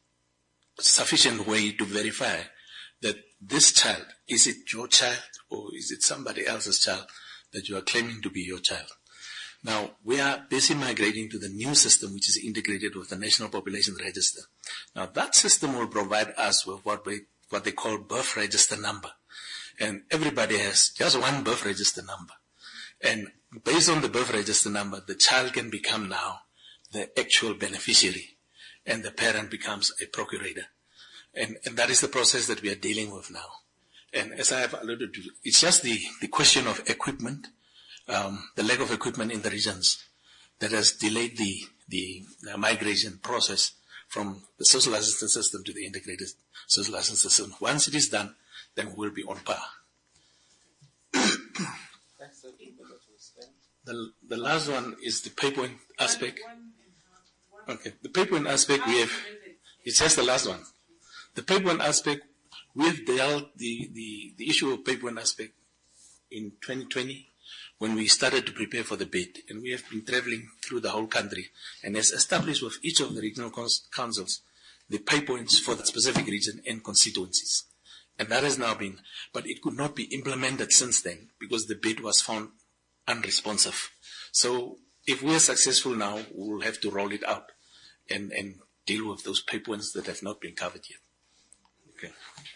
sufficient way to verify that this child, is it your child or is it somebody else's child that you are claiming to be your child? Now, we are busy migrating to the new system, which is integrated with the National Population Register. Now, that system will provide us with what we, what they call birth register number. And everybody has just one birth register number. And based on the birth register number, the child can become now the actual beneficiary, and the parent becomes a procurator. And, and that is the process that we are dealing with now. And as I have alluded to, it's just the, the question of equipment, um, the lack of equipment in the regions that has delayed the, the, the migration process from the social assistance system to the integrated social assistance system. Once it is done, then we'll be on par. Thanks, The, the last one is the pay point aspect. Okay, the pay point aspect we have, it's just the last one. The pay point aspect, we have dealt the, the, the issue of pay point aspect in twenty twenty when we started to prepare for the bid, and we have been traveling through the whole country and has established with each of the regional cons- councils the pay points for the specific region and constituencies. And that has now been, but it could not be implemented since then because the bid was found unresponsive. So if we are successful now, we will have to roll it out and, and deal with those pay points that have not been covered yet. Okay.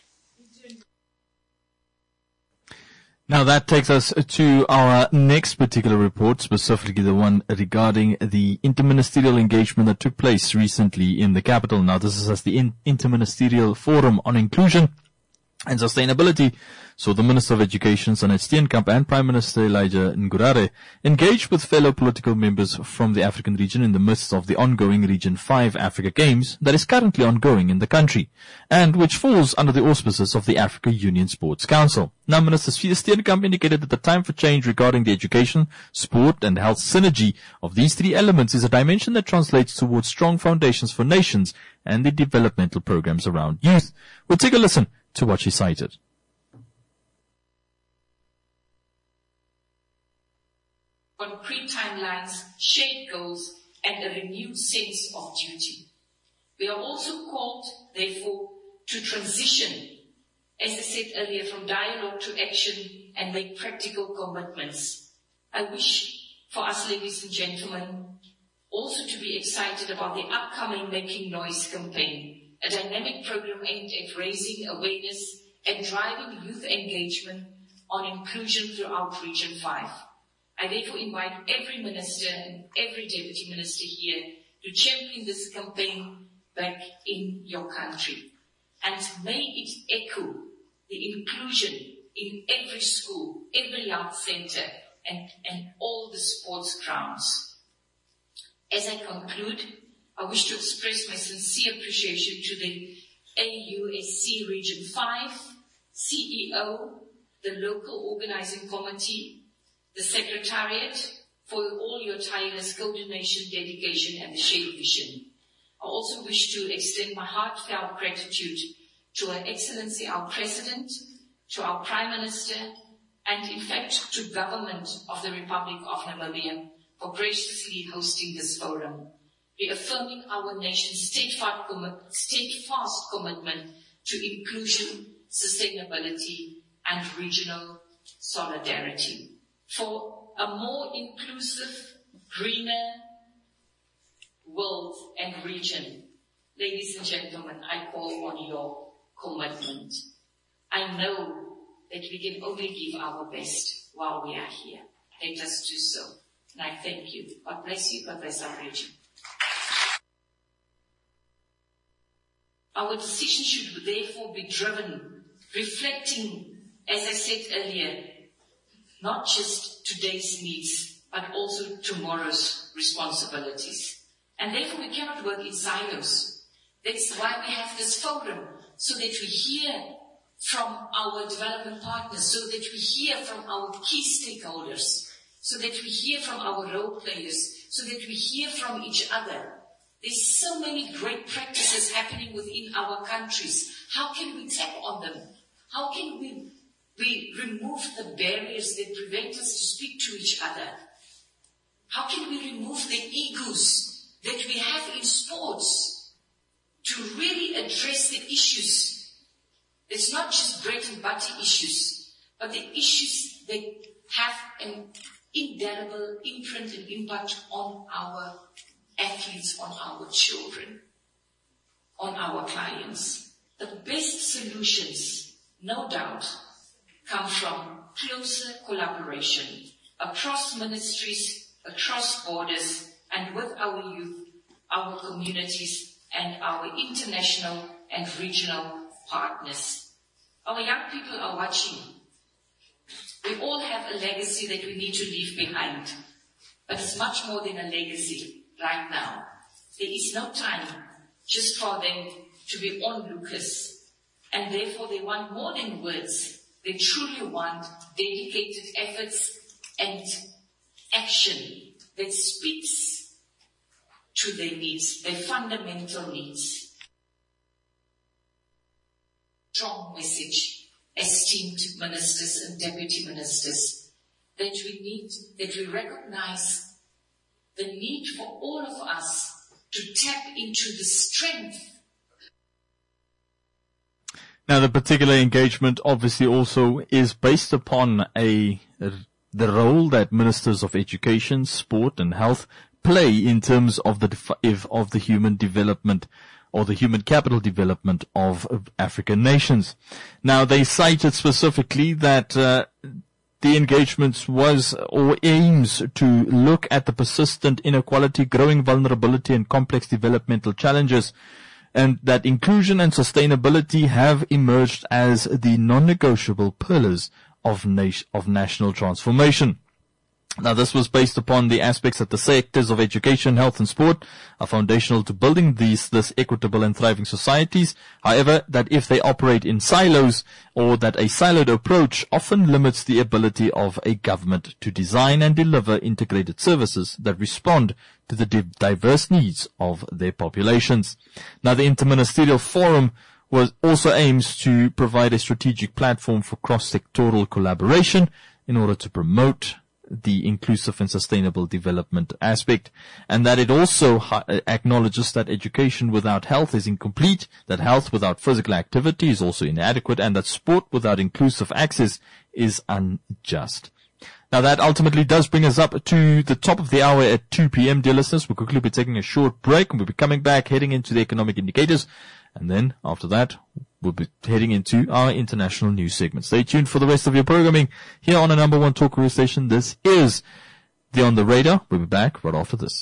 Now that takes us to our next particular report, specifically the one regarding the interministerial engagement that took place recently in the capital. Now this is as the Interministerial Forum on Inclusion and Sustainability. So the Minister of Education, Sanet Steenkamp, and Prime Minister Elijah Ngurare engaged with fellow political members from the African region in the midst of the ongoing Region five Africa Games that is currently ongoing in the country, and which falls under the auspices of the Africa Union Sports Council. Now, Minister Steenkamp indicated that the time for change regarding the education, sport, and health synergy of these three elements is a dimension that translates towards strong foundations for nations and the developmental programs around youth. We'll take a listen to what she cited. Concrete timelines, shared goals, and a renewed sense of duty. We are also called, therefore, to transition, as I said earlier, from dialogue to action and make practical commitments. I wish for us, ladies and gentlemen, also to be excited about the upcoming Making Noise campaign, a dynamic program aimed at raising awareness and driving youth engagement on inclusion throughout Region five. I therefore invite every minister and every deputy minister here to champion this campaign back in your country. And may it echo the inclusion in every school, every health center, and, and all the sports grounds. As I conclude, I wish to express my sincere appreciation to the A U S C Region five, C E O, the local organizing committee, the Secretariat, for all your tireless coordination, dedication, and the shared vision. I also wish to extend my heartfelt gratitude to Her Excellency, our President, to our Prime Minister, and in fact to Government of the Republic of Namibia for graciously hosting this forum, reaffirming our nation's steadfast, commit- steadfast commitment to inclusion, sustainability, and regional solidarity. For a more inclusive, greener world and region, ladies and gentlemen, I call on your commitment. I know that we can only give our best while we are here. Let us do so. And I thank you. God bless you. God bless our region. Our decision should therefore be driven, reflecting, as I said earlier, not just today's needs, but also tomorrow's responsibilities. And therefore we cannot work in silos. That's why we have this forum, so that we hear from our development partners, so that we hear from our key stakeholders, so that we hear from our role players, so that we hear from each other. There's so many great practices happening within our countries. How can we tap on them? How can we, we remove the barriers that prevent us to speak to each other? How can we remove the egos that we have in sports to really address the issues? It's not just bread and butter issues, but the issues that have an indelible imprint and impact on our athletes, on our children, on our clients. The best solutions, no doubt, come from closer collaboration across ministries, across borders, and with our youth, our communities, and our international and regional partners. Our young people are watching. We all have a legacy that we need to leave behind, but it's much more than a legacy. Right now, there is no time just for them to be onlookers, and therefore they want more than words. They truly want dedicated efforts and action that speaks to their needs, their fundamental needs. Strong message, esteemed ministers and deputy ministers, that we need, that we recognize the need for all of us to tap into the strength. Now, the particular engagement obviously also is based upon a, a the role that ministers of education, sport, and health play in terms of the if of the human development or the human capital development of, of African nations. Now, they cited specifically that uh, the engagement was or aims to look at the persistent inequality, growing vulnerability, and complex developmental challenges, and that inclusion and sustainability have emerged as the non-negotiable pillars of, nation, of national transformation. Now, this was based upon the aspects that the sectors of education, health, and sport are foundational to building these, this equitable and thriving societies. However, that if they operate in silos, or that a siloed approach often limits the ability of a government to design and deliver integrated services that respond to the diverse needs of their populations. Now, the Interministerial Forum was also aims to provide a strategic platform for cross-sectoral collaboration in order to promote the inclusive and sustainable development aspect, and that it also acknowledges that education without health is incomplete, that health without physical activity is also inadequate, and that sport without inclusive access is unjust. Now, that ultimately does bring us up to the top of the hour at two p.m., dear listeners. We'll quickly be taking a short break, and we'll be coming back, heading into the economic indicators, and then after that, we'll be heading into our international news segment. Stay tuned for the rest of your programming here on a number one talk radio station. This is the On the Radar. We'll be back right after this.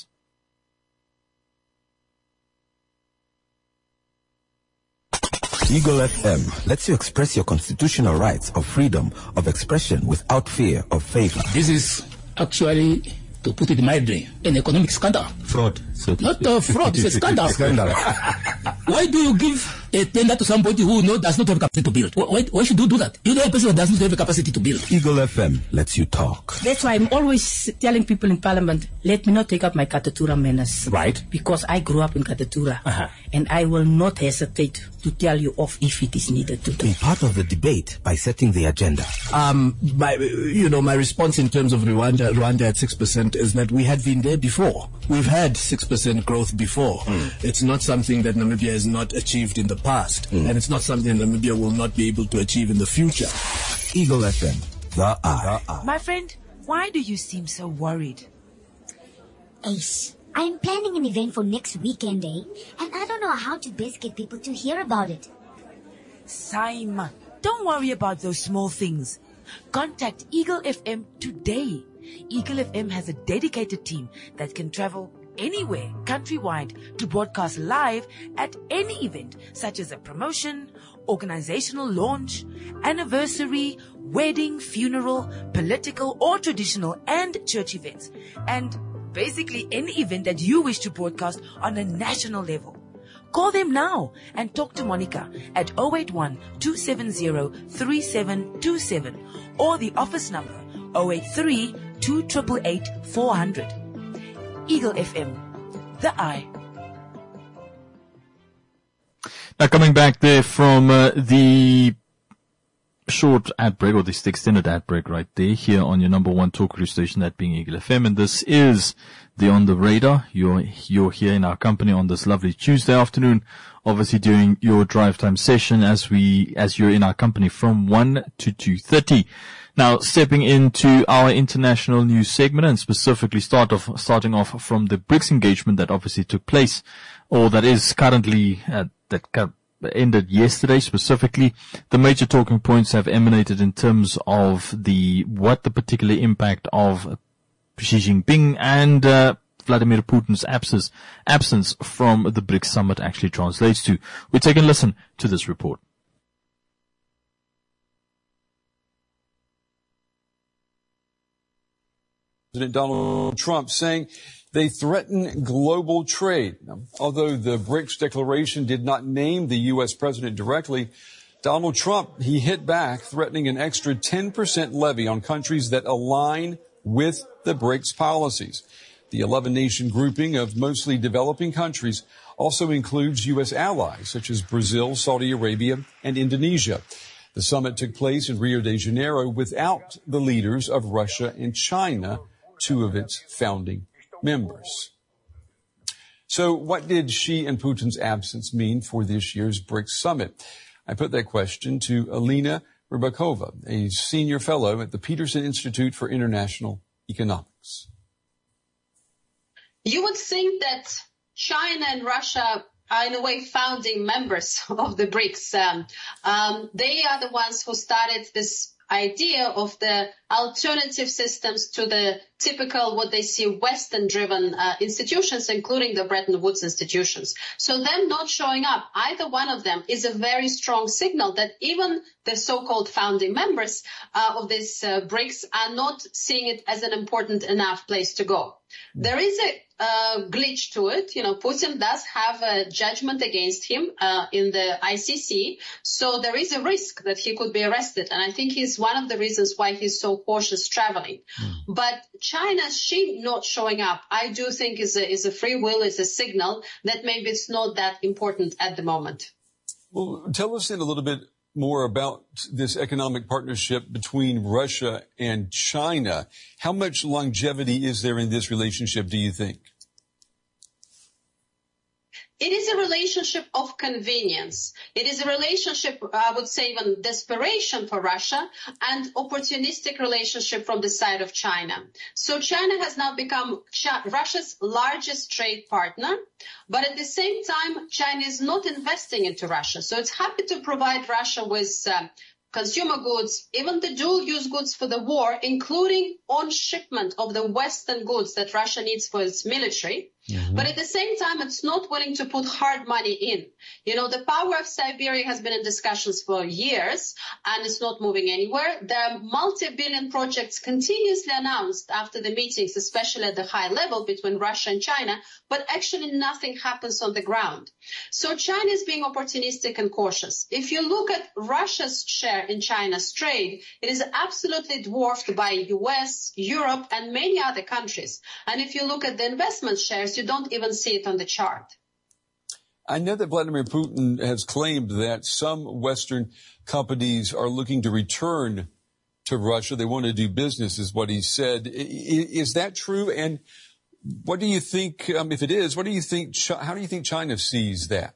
Eagle F M lets you express your constitutional rights of freedom of expression without fear of favor. This is actually, to put it mildly, an economic scandal. Fraud. So Not a fraud, it's a scandal. Scandal. Why do you give a tender to somebody who know, does not have capacity to build? Why, why should you do that? You know a person who does not have a capacity to build. Eagle F M lets you talk. That's why I'm always telling people in Parliament, let me not take up my Katatura manners. Right. Because I grew up in Katatura. Uh-huh. And I will not hesitate to tell you off if it is needed to. Be part of the debate by setting the agenda. Um, my, you know, my response in terms of Rwanda, Rwanda at six percent is that we had been there before. We've had six percent growth before. Mm. It's not something that Namibia has not achieved in the past. Mm. And it's not something Namibia will not be able to achieve in the future. Eagle F M, the eye. My friend, why do you seem so worried? Ace, I'm planning an event for next weekend, eh? And I don't know how to best get people to hear about it. Saima, don't worry about those small things. Contact Eagle F M today. Eagle F M has a dedicated team that can travel anywhere countrywide to broadcast live at any event, such as a promotion, organizational launch, anniversary, wedding, funeral, political or traditional and church events, and basically any event that you wish to broadcast on a national level. Call them now and talk to Monica at zero eight one, two seven zero, three seven two seven or the office number zero eight three, two eight eight, four zero zero. Eagle F M, the eye. Now, coming back there from uh, the short ad break, or this extended ad break right there, here on your number one talk radio station, that being Eagle F M, and this is the On the Radar. You're you're here in our company on this lovely Tuesday afternoon, obviously during your drive time session, as we as you're in our company from one to two thirty. Now, stepping into our international news segment, and specifically start off, starting off from the BRICS engagement that obviously took place, or that is currently, uh, that ended yesterday specifically. The major talking points have emanated in terms of the, what the particular impact of Xi Jinping and, uh, Vladimir Putin's absence, absence from the BRICS summit actually translates to. We take a listen to this report. President Donald Trump saying they threaten global trade. Now, although the BRICS declaration did not name the U S president directly, Donald Trump, he hit back, threatening an extra ten percent levy on countries that align with the BRICS policies. The eleven-nation grouping of mostly developing countries also includes U S allies such as Brazil, Saudi Arabia, and Indonesia. The summit took place in Rio de Janeiro without the leaders of Russia and China, two of its founding members. So what did Xi and Putin's absence mean for this year's BRICS summit? I put that question to Alina Rybakova, a senior fellow at the Peterson Institute for International Economics. You would think that China and Russia are in a way founding members of the BRICS. Um, um, they are the ones who started this idea of the alternative systems to the typical what they see Western-driven uh, institutions, including the Bretton Woods institutions. So them not showing up, either one of them, is a very strong signal that even the so-called founding members uh, of this uh, BRICS are not seeing it as an important enough place to go. There is a uh, glitch to it. You know, Putin does have a judgment against him uh, in the I C C, so there is a risk that he could be arrested. And I think he's one of the reasons why he's so cautious traveling. Mm. But China's Xi not showing up, I do think is a, is a free will, is a signal that maybe it's not that important at the moment. Well, tell us then a little bit more about this economic partnership between Russia and China. How much longevity is there in this relationship, do you think? It is a relationship of convenience. It is a relationship, I would say, even desperation for Russia and opportunistic relationship from the side of China. So China has now become Russia's largest trade partner, but at the same time, China is not investing into Russia. So it's happy to provide Russia with uh, consumer goods, even the dual-use goods for the war, including on shipment of the Western goods that Russia needs for its military. Mm-hmm. But at the same time, it's not willing to put hard money in. You know, the power of Siberia has been in discussions for years, and it's not moving anywhere. There are multi-billion projects continuously announced after the meetings, especially at the high level between Russia and China, but actually nothing happens on the ground. So China is being opportunistic and cautious. If you look at Russia's share in China's trade, it is absolutely dwarfed by U S, Europe, and many other countries. And if you look at the investment shares, you don't even see it on the chart. I know that Vladimir Putin has claimed that some Western companies are looking to return to Russia. They want to do business, is what he said. Is that true? And what do you think, um, if it is, what do you think, how do you think China sees that?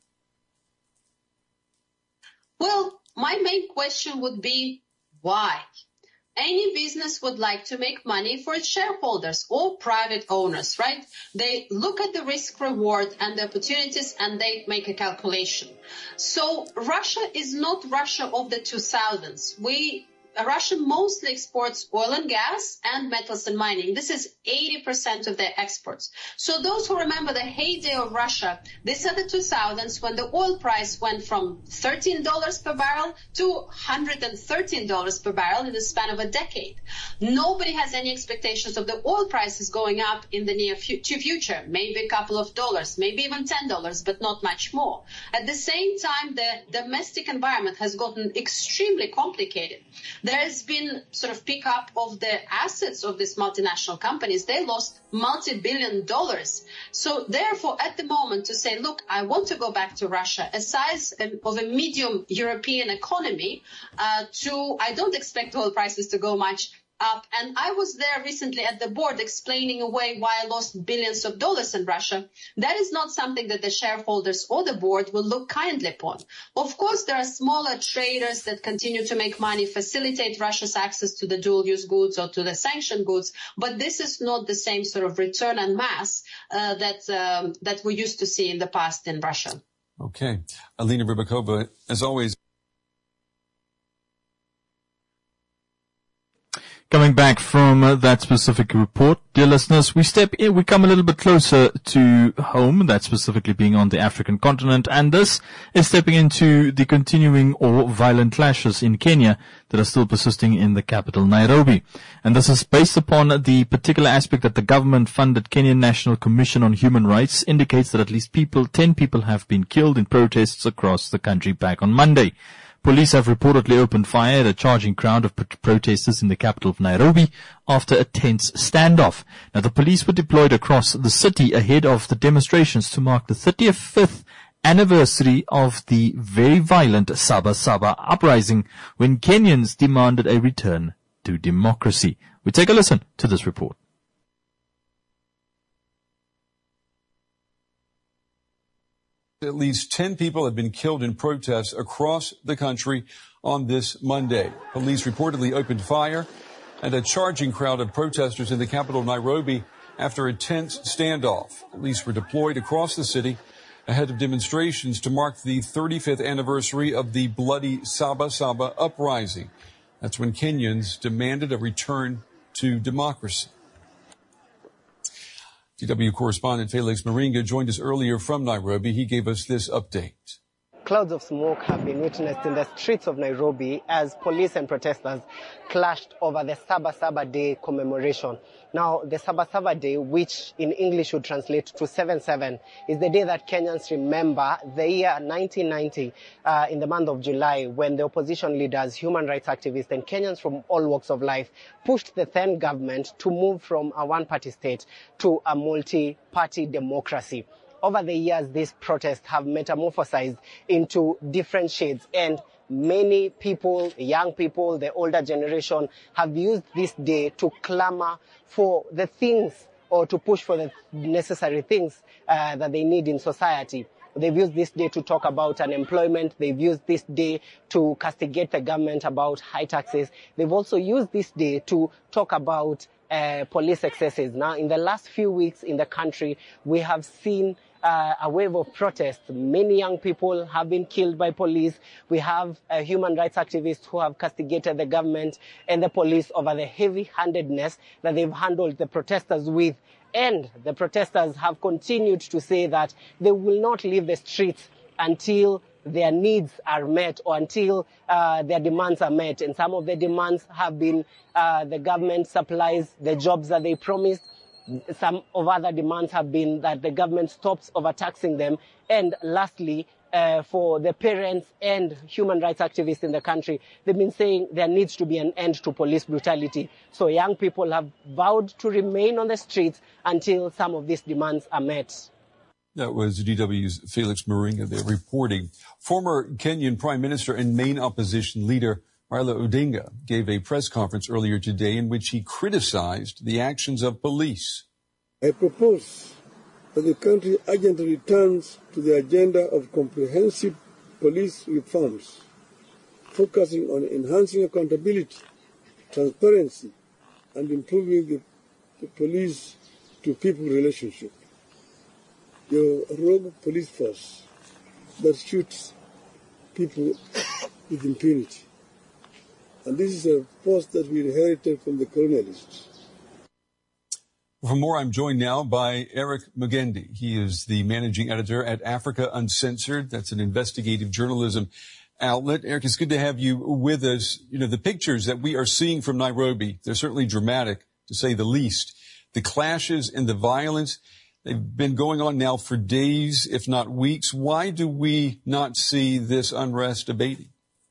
Well, my main question would be why? Any business would like to make money for its shareholders or private owners, right? They look at the risk reward and the opportunities and they make a calculation. So Russia is not Russia of the two thousands. We Russia mostly exports oil and gas and metals and mining. This is eighty percent of their exports. So those who remember the heyday of Russia, these are the two thousands when the oil price went from thirteen dollars per barrel to one hundred thirteen dollars per barrel in the span of a decade. Nobody has any expectations of the oil prices going up in the near future, maybe a couple of dollars, maybe even ten dollars, but not much more. At the same time, the domestic environment has gotten extremely complicated. There has been sort of pick up of the assets of these multinational companies. They lost multi-billion dollars. So therefore, at the moment to say, look, I want to go back to Russia, a size of a medium European economy, uh, to, I don't expect oil prices to go much up. And I was there recently at the board explaining away why I lost billions of dollars in Russia. That is not something that the shareholders or the board will look kindly upon. Of course, there are smaller traders that continue to make money, facilitate Russia's access to the dual-use goods or to the sanctioned goods, but this is not the same sort of return en masse uh, that um, that we used to see in the past in Russia. Okay. Alina Rybakova, as always. Coming back from uh, that specific report, dear listeners, we step in, we come a little bit closer to home, that specifically being on the African continent, and this is stepping into the continuing or violent clashes in Kenya that are still persisting in the capital, Nairobi. And this is based upon the particular aspect that the government-funded Kenyan National Commission on Human Rights indicates that at least people, ten people have been killed in protests across the country back on Monday. Police have reportedly opened fire at a charging crowd of pr- protesters in the capital of Nairobi after a tense standoff. Now, the police were deployed across the city ahead of the demonstrations to mark the thirty-fifth anniversary of the very violent Saba Saba uprising, when Kenyans demanded a return to democracy. We take a listen to this report. At least ten people have been killed in protests across the country on this Monday. Police reportedly opened fire at a charging crowd of protesters in the capital, Nairobi, after a tense standoff. Police were deployed across the city ahead of demonstrations to mark the thirty-fifth anniversary of the bloody Saba Saba uprising. That's when Kenyans demanded a return to democracy. D W correspondent Felix Maringa joined us earlier from Nairobi. He gave us this update. Clouds of smoke have been witnessed in the streets of Nairobi as police and protesters clashed over the Saba Saba Day commemoration. Now, the Saba Saba Day, which in English would translate to seven seven, is the day that Kenyans remember the year nineteen ninety, uh, in the month of July, when the opposition leaders, human rights activists, and Kenyans from all walks of life pushed the then government to move from a one-party state to a multi-party democracy. Over the years, these protests have metamorphosized into different shades, and many people, young people, the older generation, have used this day to clamor for the things or to push for the necessary things uh, that they need in society. They've used this day to talk about unemployment. They've used this day to castigate the government about high taxes. They've also used this day to talk about uh, police excesses. Now, in the last few weeks in the country, we have seen Uh, a wave of protests. Many young people have been killed by police. We have uh, human rights activists who have castigated the government and the police over the heavy-handedness that they've handled the protesters with. And the protesters have continued to say that they will not leave the streets until their needs are met or until uh, their demands are met. And some of the demands have been uh, the government supplies the jobs that they promised. Some of other demands have been that the government stops overtaxing them. And lastly, uh, for the parents and human rights activists in the country, they've been saying there needs to be an end to police brutality. So young people have vowed to remain on the streets until some of these demands are met. That was D W's Felix Maringa there reporting. Former Kenyan Prime Minister and main opposition leader Raila Odinga gave a press conference earlier today in which he criticized the actions of police. I propose that the country urgently returns to the agenda of comprehensive police reforms, focusing on enhancing accountability, transparency, and improving the, the police-to-people relationship. The rogue police force that shoots people with impunity. And this is a post that we inherited from the colonialists. For more, I'm joined now by Eric Mugendi. He is the managing editor at Africa Uncensored. That's an investigative journalism outlet. Eric, it's good to have you with us. You know, the pictures that we are seeing from Nairobi, they're certainly dramatic, to say the least. The clashes and the violence, they've been going on now for days, if not weeks. Why do we not see this unrest abating?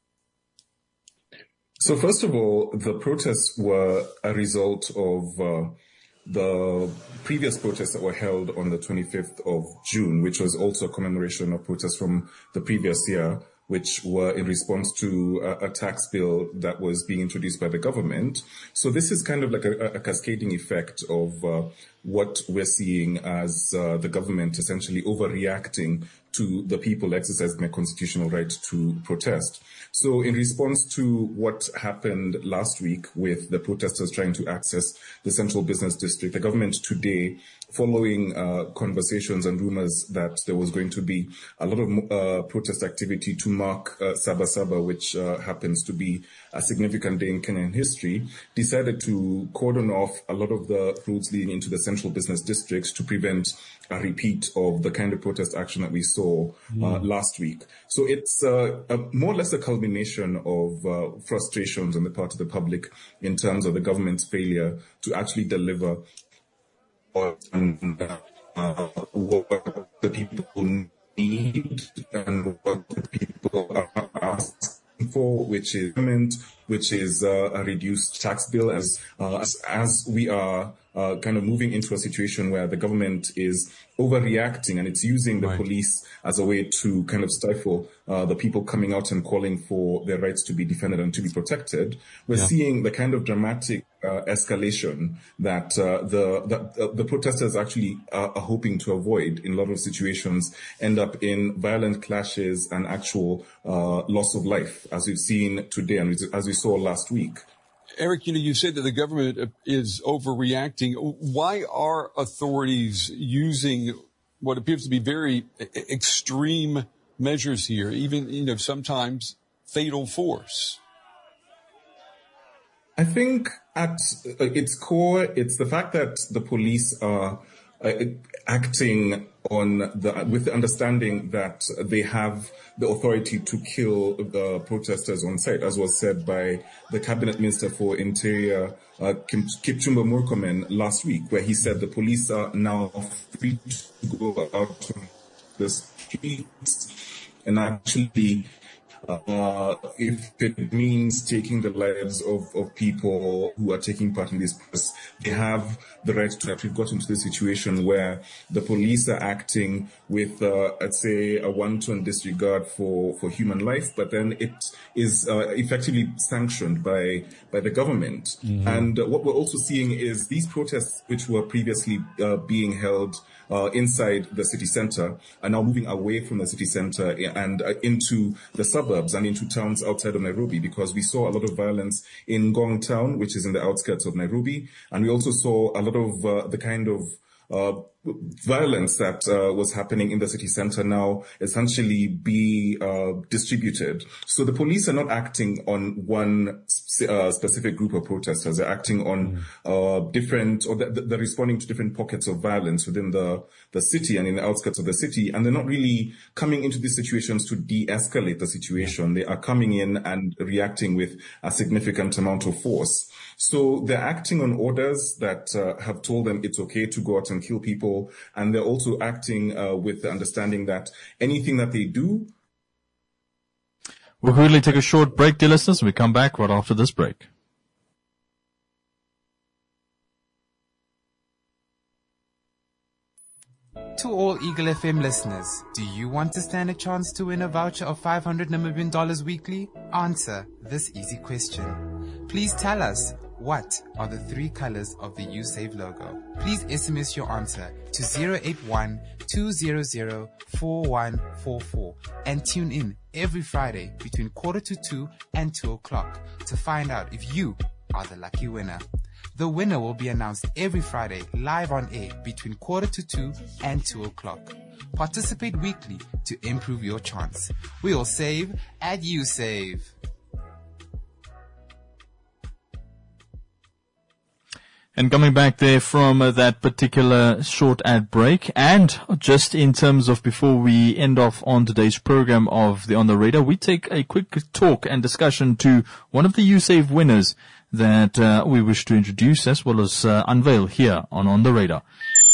So first of all, the protests were a result of uh, the previous protests that were held on the twenty-fifth of June, which was also a commemoration of protests from the previous year, which were in response to a, a tax bill that was being introduced by the government. So this is kind of like a, a cascading effect of uh, what we're seeing as uh, the government essentially overreacting to the people exercising their constitutional right to protest. So in response to what happened last week with the protesters trying to access the central business district, the government today, following uh, conversations and rumors that there was going to be a lot of uh, protest activity to mark uh, Saba Saba, which uh, happens to be a significant day in Kenyan history, decided to cordon off a lot of the roads leading into the central business districts to prevent a repeat of the kind of protest action that we saw uh, mm. last week. So it's uh, a, more or less a culmination of uh, frustrations on the part of the public in terms of the government's failure to actually deliver on uh, what the people need and what the people are asking for, which is government, which is uh, a reduced tax bill, as uh, as, as we are uh, kind of moving into a situation where the government is overreacting and it's using the right. police as a way to kind of stifle uh, the people coming out and calling for their rights to be defended and to be protected. We're yeah. seeing the kind of dramatic uh, escalation that uh, the, the the protesters actually uh, are hoping to avoid in a lot of situations, end up in violent clashes and actual uh, loss of life, as we've seen today and as we saw last week. Eric, you know, you said that the government is overreacting. Why are authorities using what appears to be very extreme measures here, even, you know, sometimes fatal force? I think at its core, it's the fact that the police are uh, acting on the, with the understanding that they have the authority to kill the protesters on site, as was said by the Cabinet Minister for Interior, uh, Kipchumba Murkomen, last week, where he said the police are now free to go out on the streets and actually Uh, if it means taking the lives of, of people who are taking part in this process, they have the right to that. We've gotten to the situation where the police are acting with, uh, I'd say, a wanton disregard for, for human life, but then it is uh, effectively sanctioned by by the government. Mm-hmm. And uh, what we're also seeing is these protests, which were previously uh, being held Uh, inside the city center, are now moving away from the city center and uh, into the suburbs and into towns outside of Nairobi, because we saw a lot of violence in Ngong town, which is in the outskirts of Nairobi, and we also saw a lot of uh, the kind of uh, violence that uh, was happening in the city center now essentially be uh, distributed. So the police are not acting on one uh, specific group of protesters. They're acting on mm. uh, different, or they're responding to different pockets of violence within the, the city and in the outskirts of the city. And they're not really coming into these situations to de-escalate the situation. They are coming in and reacting with a significant amount of force. So they're acting on orders that uh, have told them it's okay to go out and kill people. And they're also acting uh, with the understanding that anything that they do. We'll quickly take a short break, dear listeners. We come back right after this break. To all Eagle F M listeners, do you want to stand a chance to win a voucher of five hundred Namibian dollars weekly? Answer this easy question. Please tell us, what are the three colors of the USave logo? Please S M S your answer to zero eight one, two zero zero, four one four four and tune in every Friday between quarter to two and two o'clock to find out if you are the lucky winner. The winner will be announced every Friday live on air between quarter to two and two o'clock. Participate weekly to improve your chance. We all save and you save. And coming back there from uh, that particular short ad break, and just in terms of before we end off on today's program of the On the Radar, we take a quick talk and discussion to one of the USave winners that uh, we wish to introduce as well as uh, unveil here on On the Radar.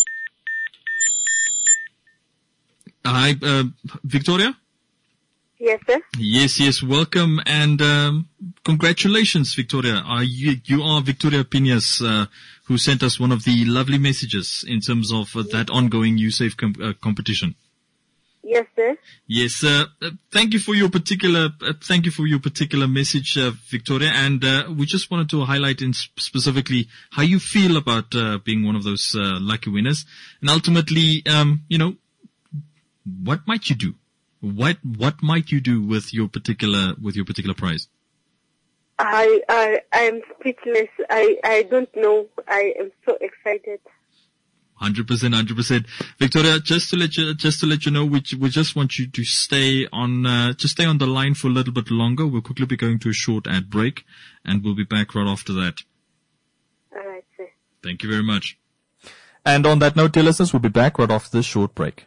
Hi, uh, Victoria? Yes, sir. Yes, yes, welcome and um, congratulations, Victoria. Uh, you, you are Victoria Pinas, uh, who sent us one of the lovely messages in terms of uh, that ongoing USave com- uh, competition. Yes, sir. Yes, uh, uh, thank you for your particular, uh, thank you for your particular message, uh, Victoria. And uh, we just wanted to highlight in sp- specifically how you feel about uh, being one of those uh, lucky winners, and ultimately, um, you know, what might you do? What what might you do with your particular with your particular prize? I I I'm speechless. I I don't know. I am so excited. Hundred percent, hundred percent, Victoria. Just to let you just to let you know, we we just want you to stay on uh, just stay on the line for a little bit longer. We'll quickly be going to a short ad break, and we'll be back right after that. All right, sir. Thank you very much. And on that note, dear listeners, we'll be back right after this short break.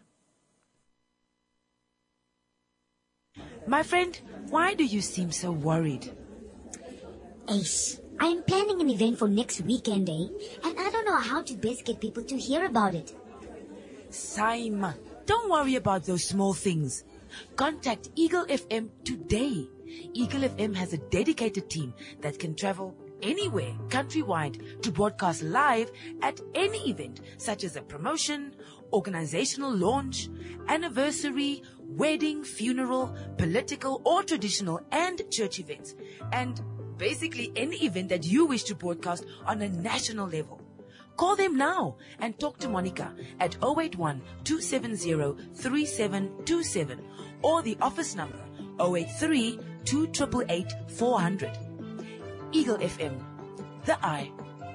My friend, why do you seem so worried? Ace, I'm planning an event for next weekend, eh? And I don't know how to best get people to hear about it. Saima, don't worry about those small things. Contact Eagle F M today. Eagle F M has a dedicated team that can travel anywhere countrywide to broadcast live at any event, such as a promotion, organizational launch, anniversary, wedding, funeral, political or traditional and church events, and basically any event that you wish to broadcast on a national level. Call them now and talk to Monica at zero eight one, two seven zero, three seven two seven or the office number zero eight three, two eight eight, four hundred. Eagle F M, the eye.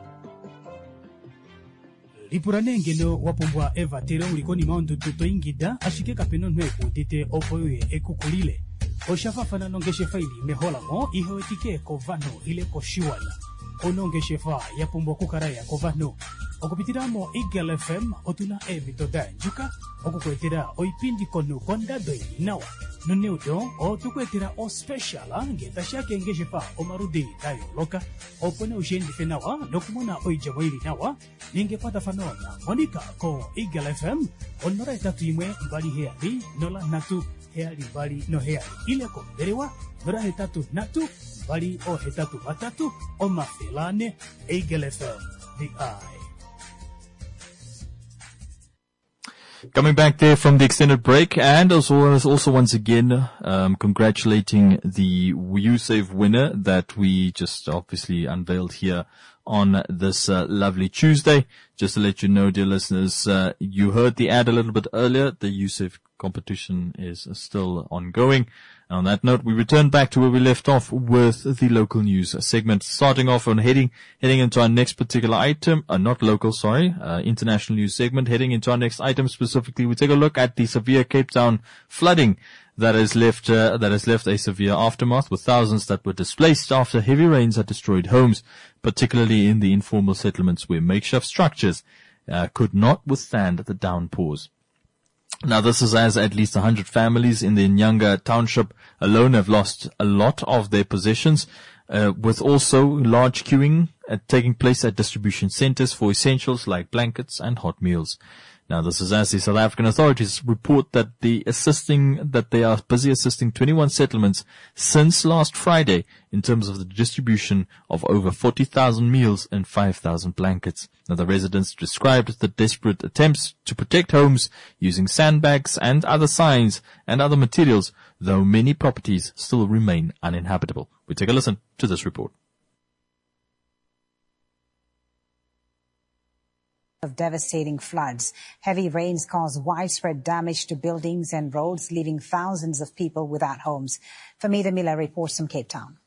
Lipuranengelo wapumbwa eva tere ulikoni maundu tuto ingida ashike kapeno nweku tite opoye ekukulile. Oshafafana nongeshe faili mehola mo iho etike kovano ile koshiwala. Onongeshe fa yapumbwa kukaraya kovano. Okupitiramo Eagle F M otuna evito danjuka. Okukwetera oipindi konu konda doi nawa. Nuneudo o tukwetera o special ngeta shake ngeshe fa omarudi tayo loka. Opone ushendi fenawa nokumona oijamoili nawa. Ningepata fanona Monica ko Eagle F M onora etatu imwe mbali heali nola natu heali mbali no heali ile ko berewa nora hetatu natu mbali o hetatu matatu o mafelane Eagle F M, the eye. Coming back there from the extended break, and also, also once again, um, congratulating the YouSave winner that we just obviously unveiled here on this uh, lovely Tuesday. Just to let you know, dear listeners, uh, you heard the ad a little bit earlier. The YouSave competition is still ongoing. And on that note, we return back to where we left off with the local news segment, starting off on heading, heading into our next particular item, uh, not local, sorry, uh, international news segment. Heading into our next item specifically, we take a look at the severe Cape Town flooding that has left, uh, that has left a severe aftermath with thousands that were displaced after heavy rains had destroyed homes, particularly in the informal settlements where makeshift structures, uh, could not withstand the downpours. Now, this is as at least one hundred families in the Nyanga township alone have lost a lot of their possessions, uh, with also large queuing uh, taking place at distribution centers for essentials like blankets and hot meals. Now, this is as the South African authorities report that the assisting, that they are busy assisting twenty-one settlements since last Friday in terms of the distribution of over forty thousand meals and five thousand blankets. Now, the residents described the desperate attempts to protect homes using sandbags and other signs and other materials, though many properties still remain uninhabitable. We take a listen to this report. Of devastating floods. Heavy rains caused widespread damage to buildings and roads, leaving thousands of people without homes. Famida Miller reports from Cape Town.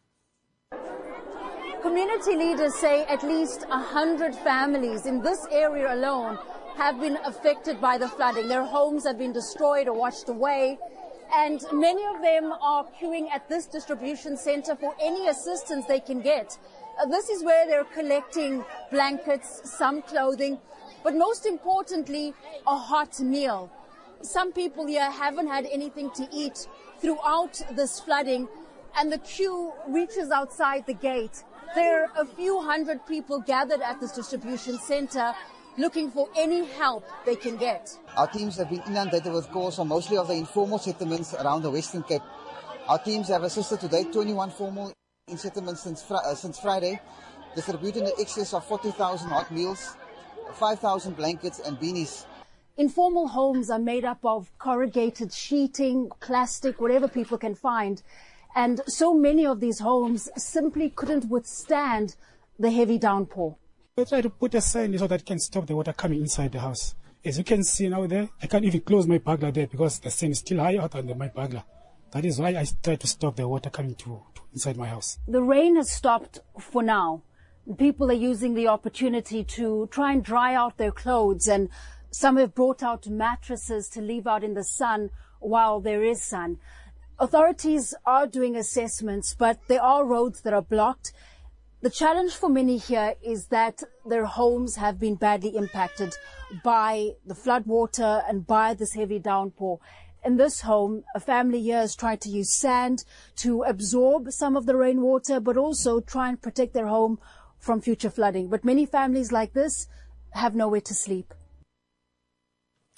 Community leaders say at least one hundred families in this area alone have been affected by the flooding. Their homes have been destroyed or washed away, and many of them are queuing at this distribution center for any assistance they can get. Uh, this is where they're collecting blankets, some clothing, but most importantly, a hot meal. Some people here haven't had anything to eat throughout this flooding, and the queue reaches outside the gate. There are a few hundred people gathered at this distribution center looking for any help they can get. Our teams have been inundated with calls from mostly of the informal settlements around the Western Cape. Our teams have assisted today twenty-one formal in settlements since, fr uh, since Friday, distributing in excess of forty thousand hot meals, five thousand blankets and beanies. Informal homes are made up of corrugated sheeting, plastic, whatever people can find. And so many of these homes simply couldn't withstand the heavy downpour. We try to put a sign so that can stop the water coming inside the house. As you can see now there, I can't even close my burglar there because the sand is still higher than my burglar. That is why I try to stop the water coming to, to inside my house. The rain has stopped for now. People are using the opportunity to try and dry out their clothes, and some have brought out mattresses to leave out in the sun while there is sun. Authorities are doing assessments, but there are roads that are blocked. The challenge for many here is that their homes have been badly impacted by the flood water and by this heavy downpour. In this home, a family here has tried to use sand to absorb some of the rainwater, but also try and protect their home from future flooding. But many families like this have nowhere to sleep.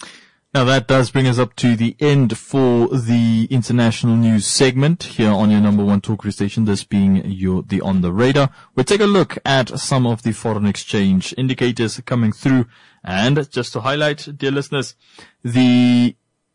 Now that does bring us up to the end for the international news segment here on your number one talk radio station, this being your the On the Radar. We'll take a look at some of the foreign exchange indicators coming through. And just to highlight, dear listeners, the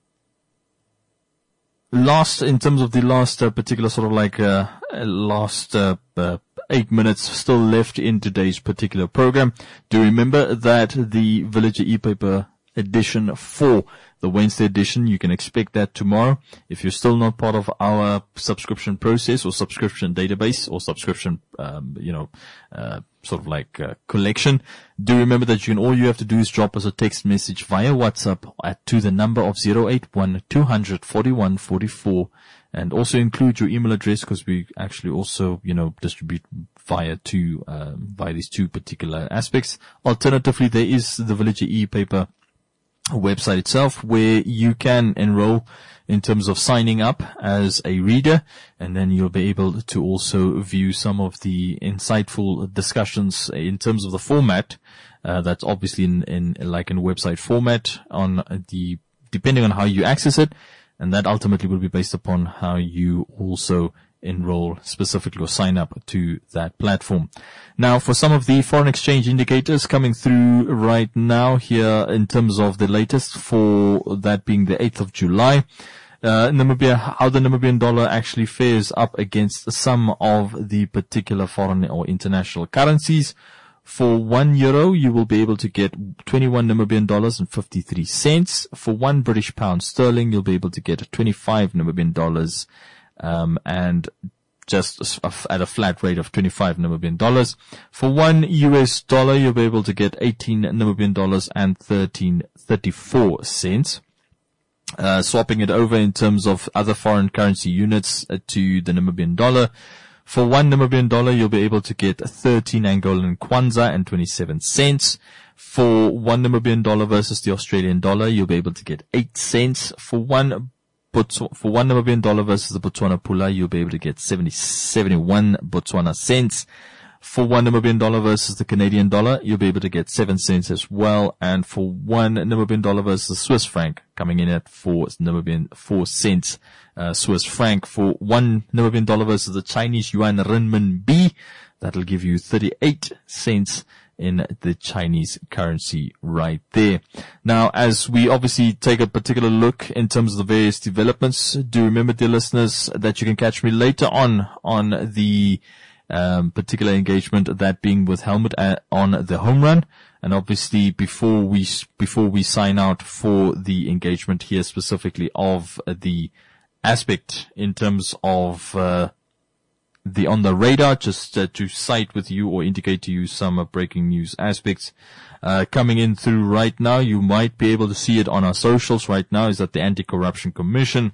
last, in terms of the last uh, particular sort of like uh, last uh, uh, eight minutes still left in today's particular program. Do remember that the Villager e-paper edition four, the Wednesday edition, you can expect that tomorrow. If you're still not part of our subscription process or subscription database or subscription, um, you know, uh, sort of like uh, collection, do remember that you can, all you have to do is drop us a text message via WhatsApp at to the number of zero eight one two hundred forty-one forty-four, and also include your email address, because we actually also, you know, distribute via two, um, via these two particular aspects. Alternatively, there is the Villager e-paper website itself, where you can enroll in terms of signing up as a reader, and then you'll be able to also view some of the insightful discussions in terms of the format. Uh, that's obviously in, in like in website format on the, depending on how you access it, and that ultimately will be based upon how you also enroll specifically or sign up to that platform. Now, for some of the foreign exchange indicators coming through right now here in terms of the latest, for that being the eighth of July, uh, Namibia, how the Namibian dollar actually fares up against some of the particular foreign or international currencies. For one euro, you will be able to get twenty-one Namibian dollars and fifty-three cents. For one British pound sterling, you'll be able to get twenty-five Namibian dollars Um, and just at a flat rate of twenty-five Namibian dollars. For one U S dollar, you'll be able to get eighteen Namibian dollars and thirteen thirty-four cents. Uh, swapping it over in terms of other foreign currency units uh, to the Namibian dollar. For one Namibian dollar, you'll be able to get thirteen Angolan kwanza and twenty-seven cents. For one Namibian dollar versus the Australian dollar, you'll be able to get eight cents. For one For one Namibian dollar versus the Botswana pula, you'll be able to get seventy, seventy-one Botswana cents. For one Namibian dollar versus the Canadian dollar, you'll be able to get seven cents as well. And for one Namibian dollar versus the Swiss franc, coming in at four Namibian, four cents, uh, Swiss franc. For one Namibian dollar versus the Chinese yuan renminbi, that'll give you thirty-eight cents in the Chinese currency right there. Now, as we obviously take a particular look in terms of the various developments, do remember, dear listeners, that you can catch me later on on the um, particular engagement, that being with Helmut uh, on the home run. And obviously, before we before we sign out for the engagement here specifically of uh, the aspect in terms of uh, the On the Radar, just uh, to cite with you or indicate to you some uh, breaking news aspects uh, coming in through right now. You might be able to see it on our socials right now, is that the Anti-Corruption Commission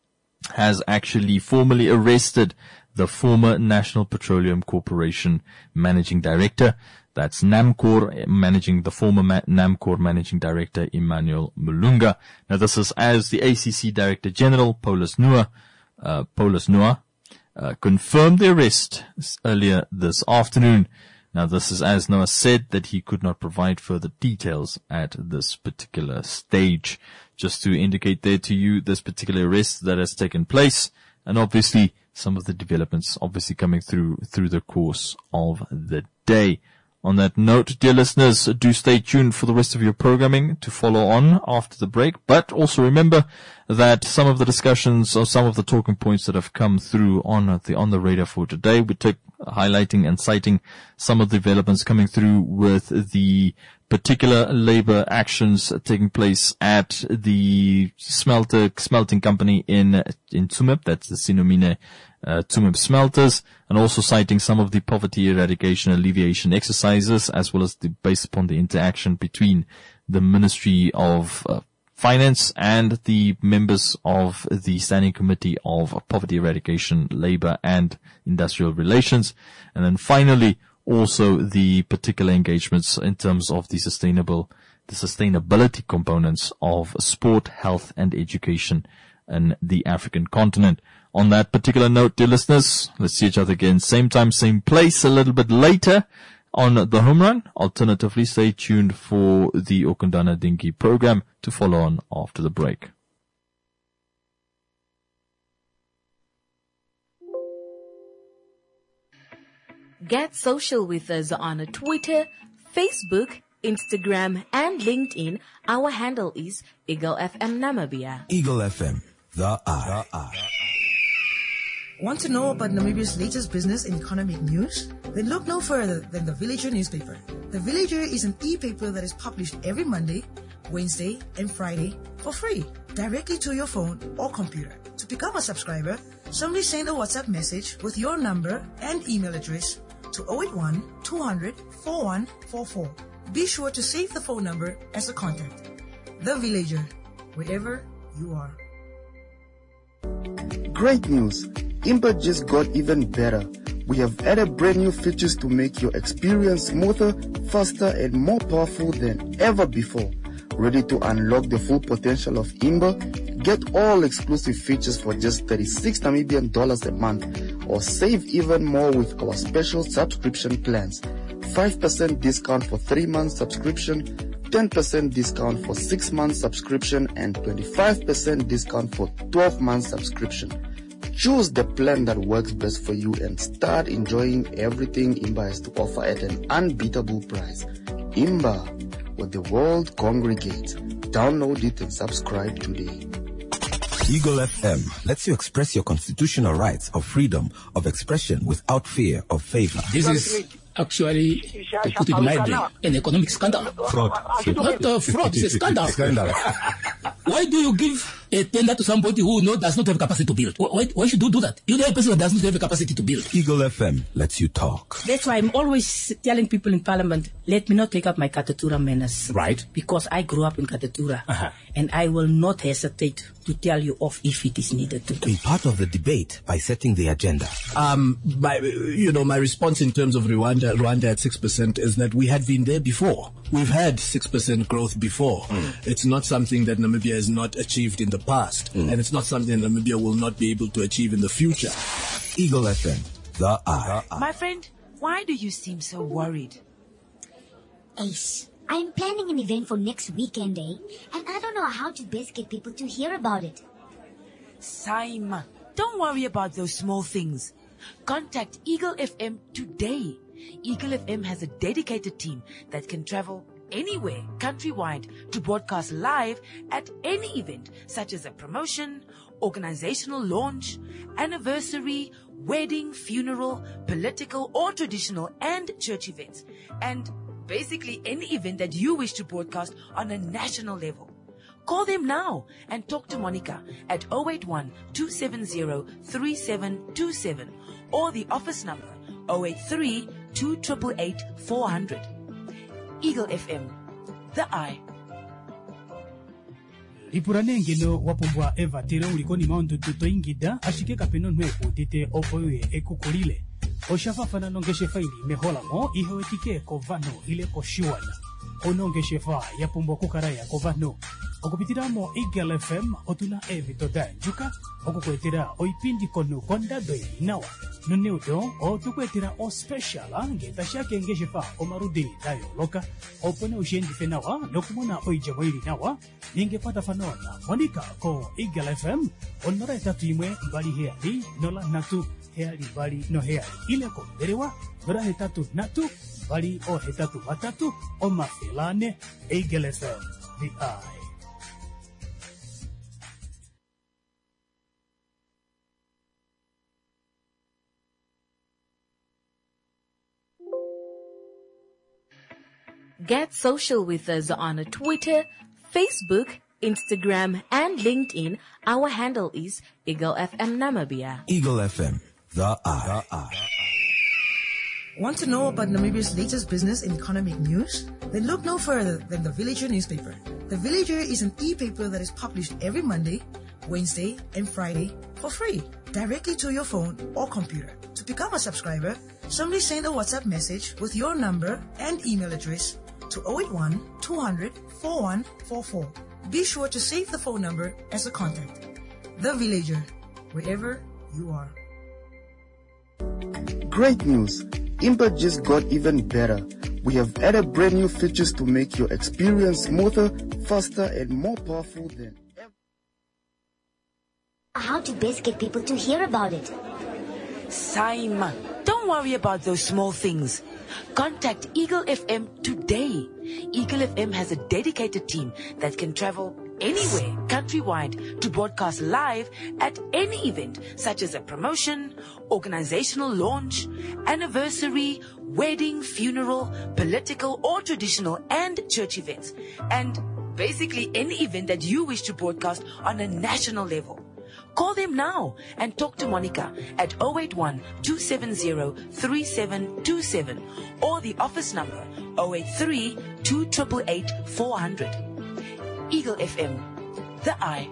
has actually formally arrested the former National Petroleum Corporation Managing Director. That's NAMCOR, managing the former Ma- NAMCOR Managing Director, Emmanuel Mulunga. Now, this is as the A C C Director General, Paulus Noah, uh, Paulus Noah, Uh, confirmed the arrest earlier this afternoon. Now, this is as Noah said that he could not provide further details at this particular stage. Just to indicate there to you this particular arrest that has taken place, and obviously some of the developments obviously coming through through the course of the day. On that note, dear listeners, do stay tuned for the rest of your programming to follow on after the break. But also remember that some of the discussions or some of the talking points that have come through on the on the radar for today, we take highlighting and citing some of the developments coming through with the particular labor actions taking place at the smelter smelting company in in Tsumeb. That's the Sinomine uh, Tsumeb smelters, and also citing some of the poverty eradication alleviation exercises, as well as the based upon the interaction between the Ministry of uh, Finance and the members of the Standing Committee of Poverty Eradication, Labor and Industrial Relations. And then finally, also the particular engagements in terms of the sustainable, the sustainability components of sport, health and education in the African continent. On that particular note, dear listeners, let's see each other again, same time, same place, a little bit later on the home run. Alternatively, stay tuned for the Okundana Dinky program to to follow on after the break. Get social with us on Twitter, Facebook, Instagram, and LinkedIn. Our handle is Eagle F M Namibia. Eagle F M, the eye. The eye. Want to know about Namibia's latest business and economic news? Then look no further than The Villager newspaper. The Villager is an e-paper that is published every Monday, Wednesday, and Friday for free, directly to your phone or computer. To become a subscriber, simply send a WhatsApp message with your number and email address to zero eight one, two hundred, forty-one forty-four. Be sure to save the phone number as a contact. The Villager, wherever you are. Great news! Imba just got even better. We have added brand new features to make your experience smoother, faster, and more powerful than ever before. Ready to unlock the full potential of Imba? Get all exclusive features for just thirty-six Namibian dollars a month, or save even more with our special subscription plans. five percent discount for three months subscription, ten percent discount for six months subscription, and twenty-five percent discount for twelve months subscription. Choose the plan that works best for you and start enjoying everything Imba has to offer at an unbeatable price. Imba, where the world congregates. Download it and subscribe today. Eagle F M lets you express your constitutional rights of freedom of expression without fear of favor. This is actually, to put it mildly, an economic scandal. Fraud. Not a fraud, it's a scandal. Scandal. Why do you give a tender to somebody who know, does not have capacity to build? Why, why should you do that? You're the person that does not have a capacity to build. Eagle F M lets you talk. That's why I'm always telling people in Parliament, let me not take up my Katatura manners. Right. Because I grew up in Katatura. Uh-huh. And I will not hesitate to tell you off if it is needed to. Be part of the debate by setting the agenda. Um, my, you know, my response in terms of Rwanda, Rwanda at six percent is that we had been there before. We've had six percent growth before. Mm. It's not something that Namibia has not achieved in the past. Mm. And it's not something that Namibia will not be able to achieve in the future. Eagle F M, the eye. My friend, why do you seem so worried? Ace, I'm planning an event for next weekend, eh? And I don't know how to best get people to hear about it. Saima, don't worry about those small things. Contact Eagle F M today. Eagle F M has a dedicated team that can travel anywhere countrywide to broadcast live at any event, such as a promotion, organizational launch, anniversary, wedding, funeral, political or traditional, and church events. And basically any event that you wish to broadcast on a national level. Call them now and talk to Monica at zero eight one, two seven zero, three seven two seven or the office number zero eight three, two eight eight, eight, four zero zero. Eagle F M, the eye. Ipuranengeno wapumbwa eva tere ulikoni maundu tuto ingida ashike kapeno nweku tite opoye ekukulile. Oshafafana nongeshe faili mehola mo ihewetike kovano ile koshiwana. Onongeshe fa yapumbwa kukaraya kovano. Okupitiramo Eagle F M otula evito danjuka. Okukwetera oipindi konu konda doi nawa. Nuneudo o tukwetera o special ange tashake ngeshe fa omarudini tayo loka. Opone ushendi fenawa nokumona oijamwili nawa. Ningepata fanona Monica ko Eagle F M onora etatu imwe mbali heali nola natu heali bali no heali ile ko derewa nora hetatu natu bali o hetatu matatu o mafilane Eagle F M, the eye. Get social with us on Twitter, Facebook, Instagram, and LinkedIn. Our handle is Eagle F M Namibia. Eagle F M, the eye. The eye. Want to know about Namibia's latest business and economic news? Then look no further than The Villager newspaper. The Villager is an e-paper that is published every Monday, Wednesday, and Friday for free, directly to your phone or computer. To become a subscriber, simply send a WhatsApp message with your number and email address to zero eight one, two hundred, forty-one forty-four. Be sure to save the phone number as a contact. The Villager, wherever you are. Great news! Imba just got even better. we have added brand new features to make your experience smoother, faster, and more powerful than ever. How to best get people to hear about it? Simon, don't worry about those small things. Contact Eagle F M today. Eagle F M has a dedicated team that can travel anywhere countrywide to broadcast live at any event, such as a promotion, organizational launch, anniversary, wedding, funeral, political or traditional and church events, and basically any event that you wish to broadcast on a national level. Call them now and talk to Monica at zero eight one, two seven zero, three seven two seven or the office number zero eight three, two eight eight, eight, four zero zero. Eagle F M, the eye.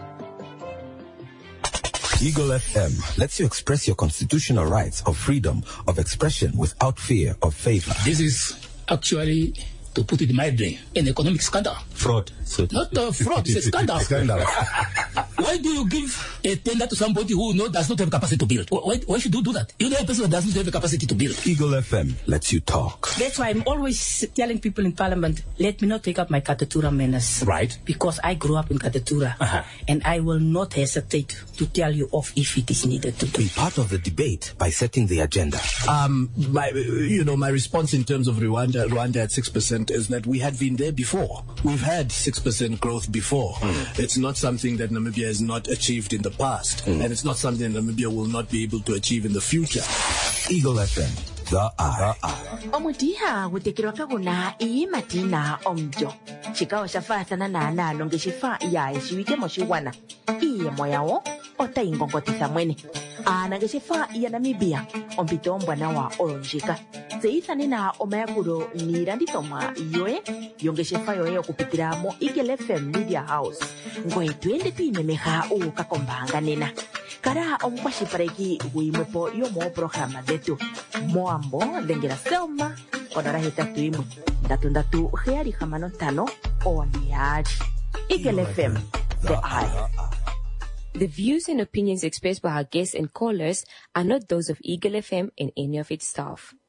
Eagle F M lets you express your constitutional rights of freedom of expression without fear of favor. This is actually, to put it mildly, an economic scandal. Fraud. So Not uh, fraud, it's a scandal. Scandal. Why do you give a tender to somebody who know, does not have capacity to build? Why, why should you do that? You know a person that does not have the capacity to build. Eagle F M lets you talk. That's why I'm always telling people in Parliament, let me not take up my Katatura manners. Right. Because I grew up in Katatura. Uh-huh. And I will not hesitate to tell you off if it is needed to do. Be part of the debate by setting the agenda. Um, my, you know, my response in terms of Rwanda, Rwanda at six percent is that we had been there before. We've had six percent growth before. Mm. It's not something that Namibia has not achieved in the past. Mm. And it's not something that Namibia will not be able to achieve in the future. Eagle F M, the eye. Omudiha gutekerwa kaguna iyi matina omjo. Chika oshafatana na nalo ngeshifa ya ishiwike moshiwana. Iye moyawo ota ingongotisa mwene. Ana ngeshifa ya Namibia ompito mbwana wa olonjika. Zeithane na omayakuro nirandithomwa yoe yongeshefa yoe okupitira mo Eagle F M Media House. Ngoe twende tuimemeha ukakombanga nena. Kara omukwashipareki guimwepo yomo programa detu. Moambo dengera selma onora hetatu imwe. Ndatu ndatu heari hamano tano oniari. Eagle F M, the eye. The views and opinions expressed by our guests and callers are not those of Eagle F M and any of its staff.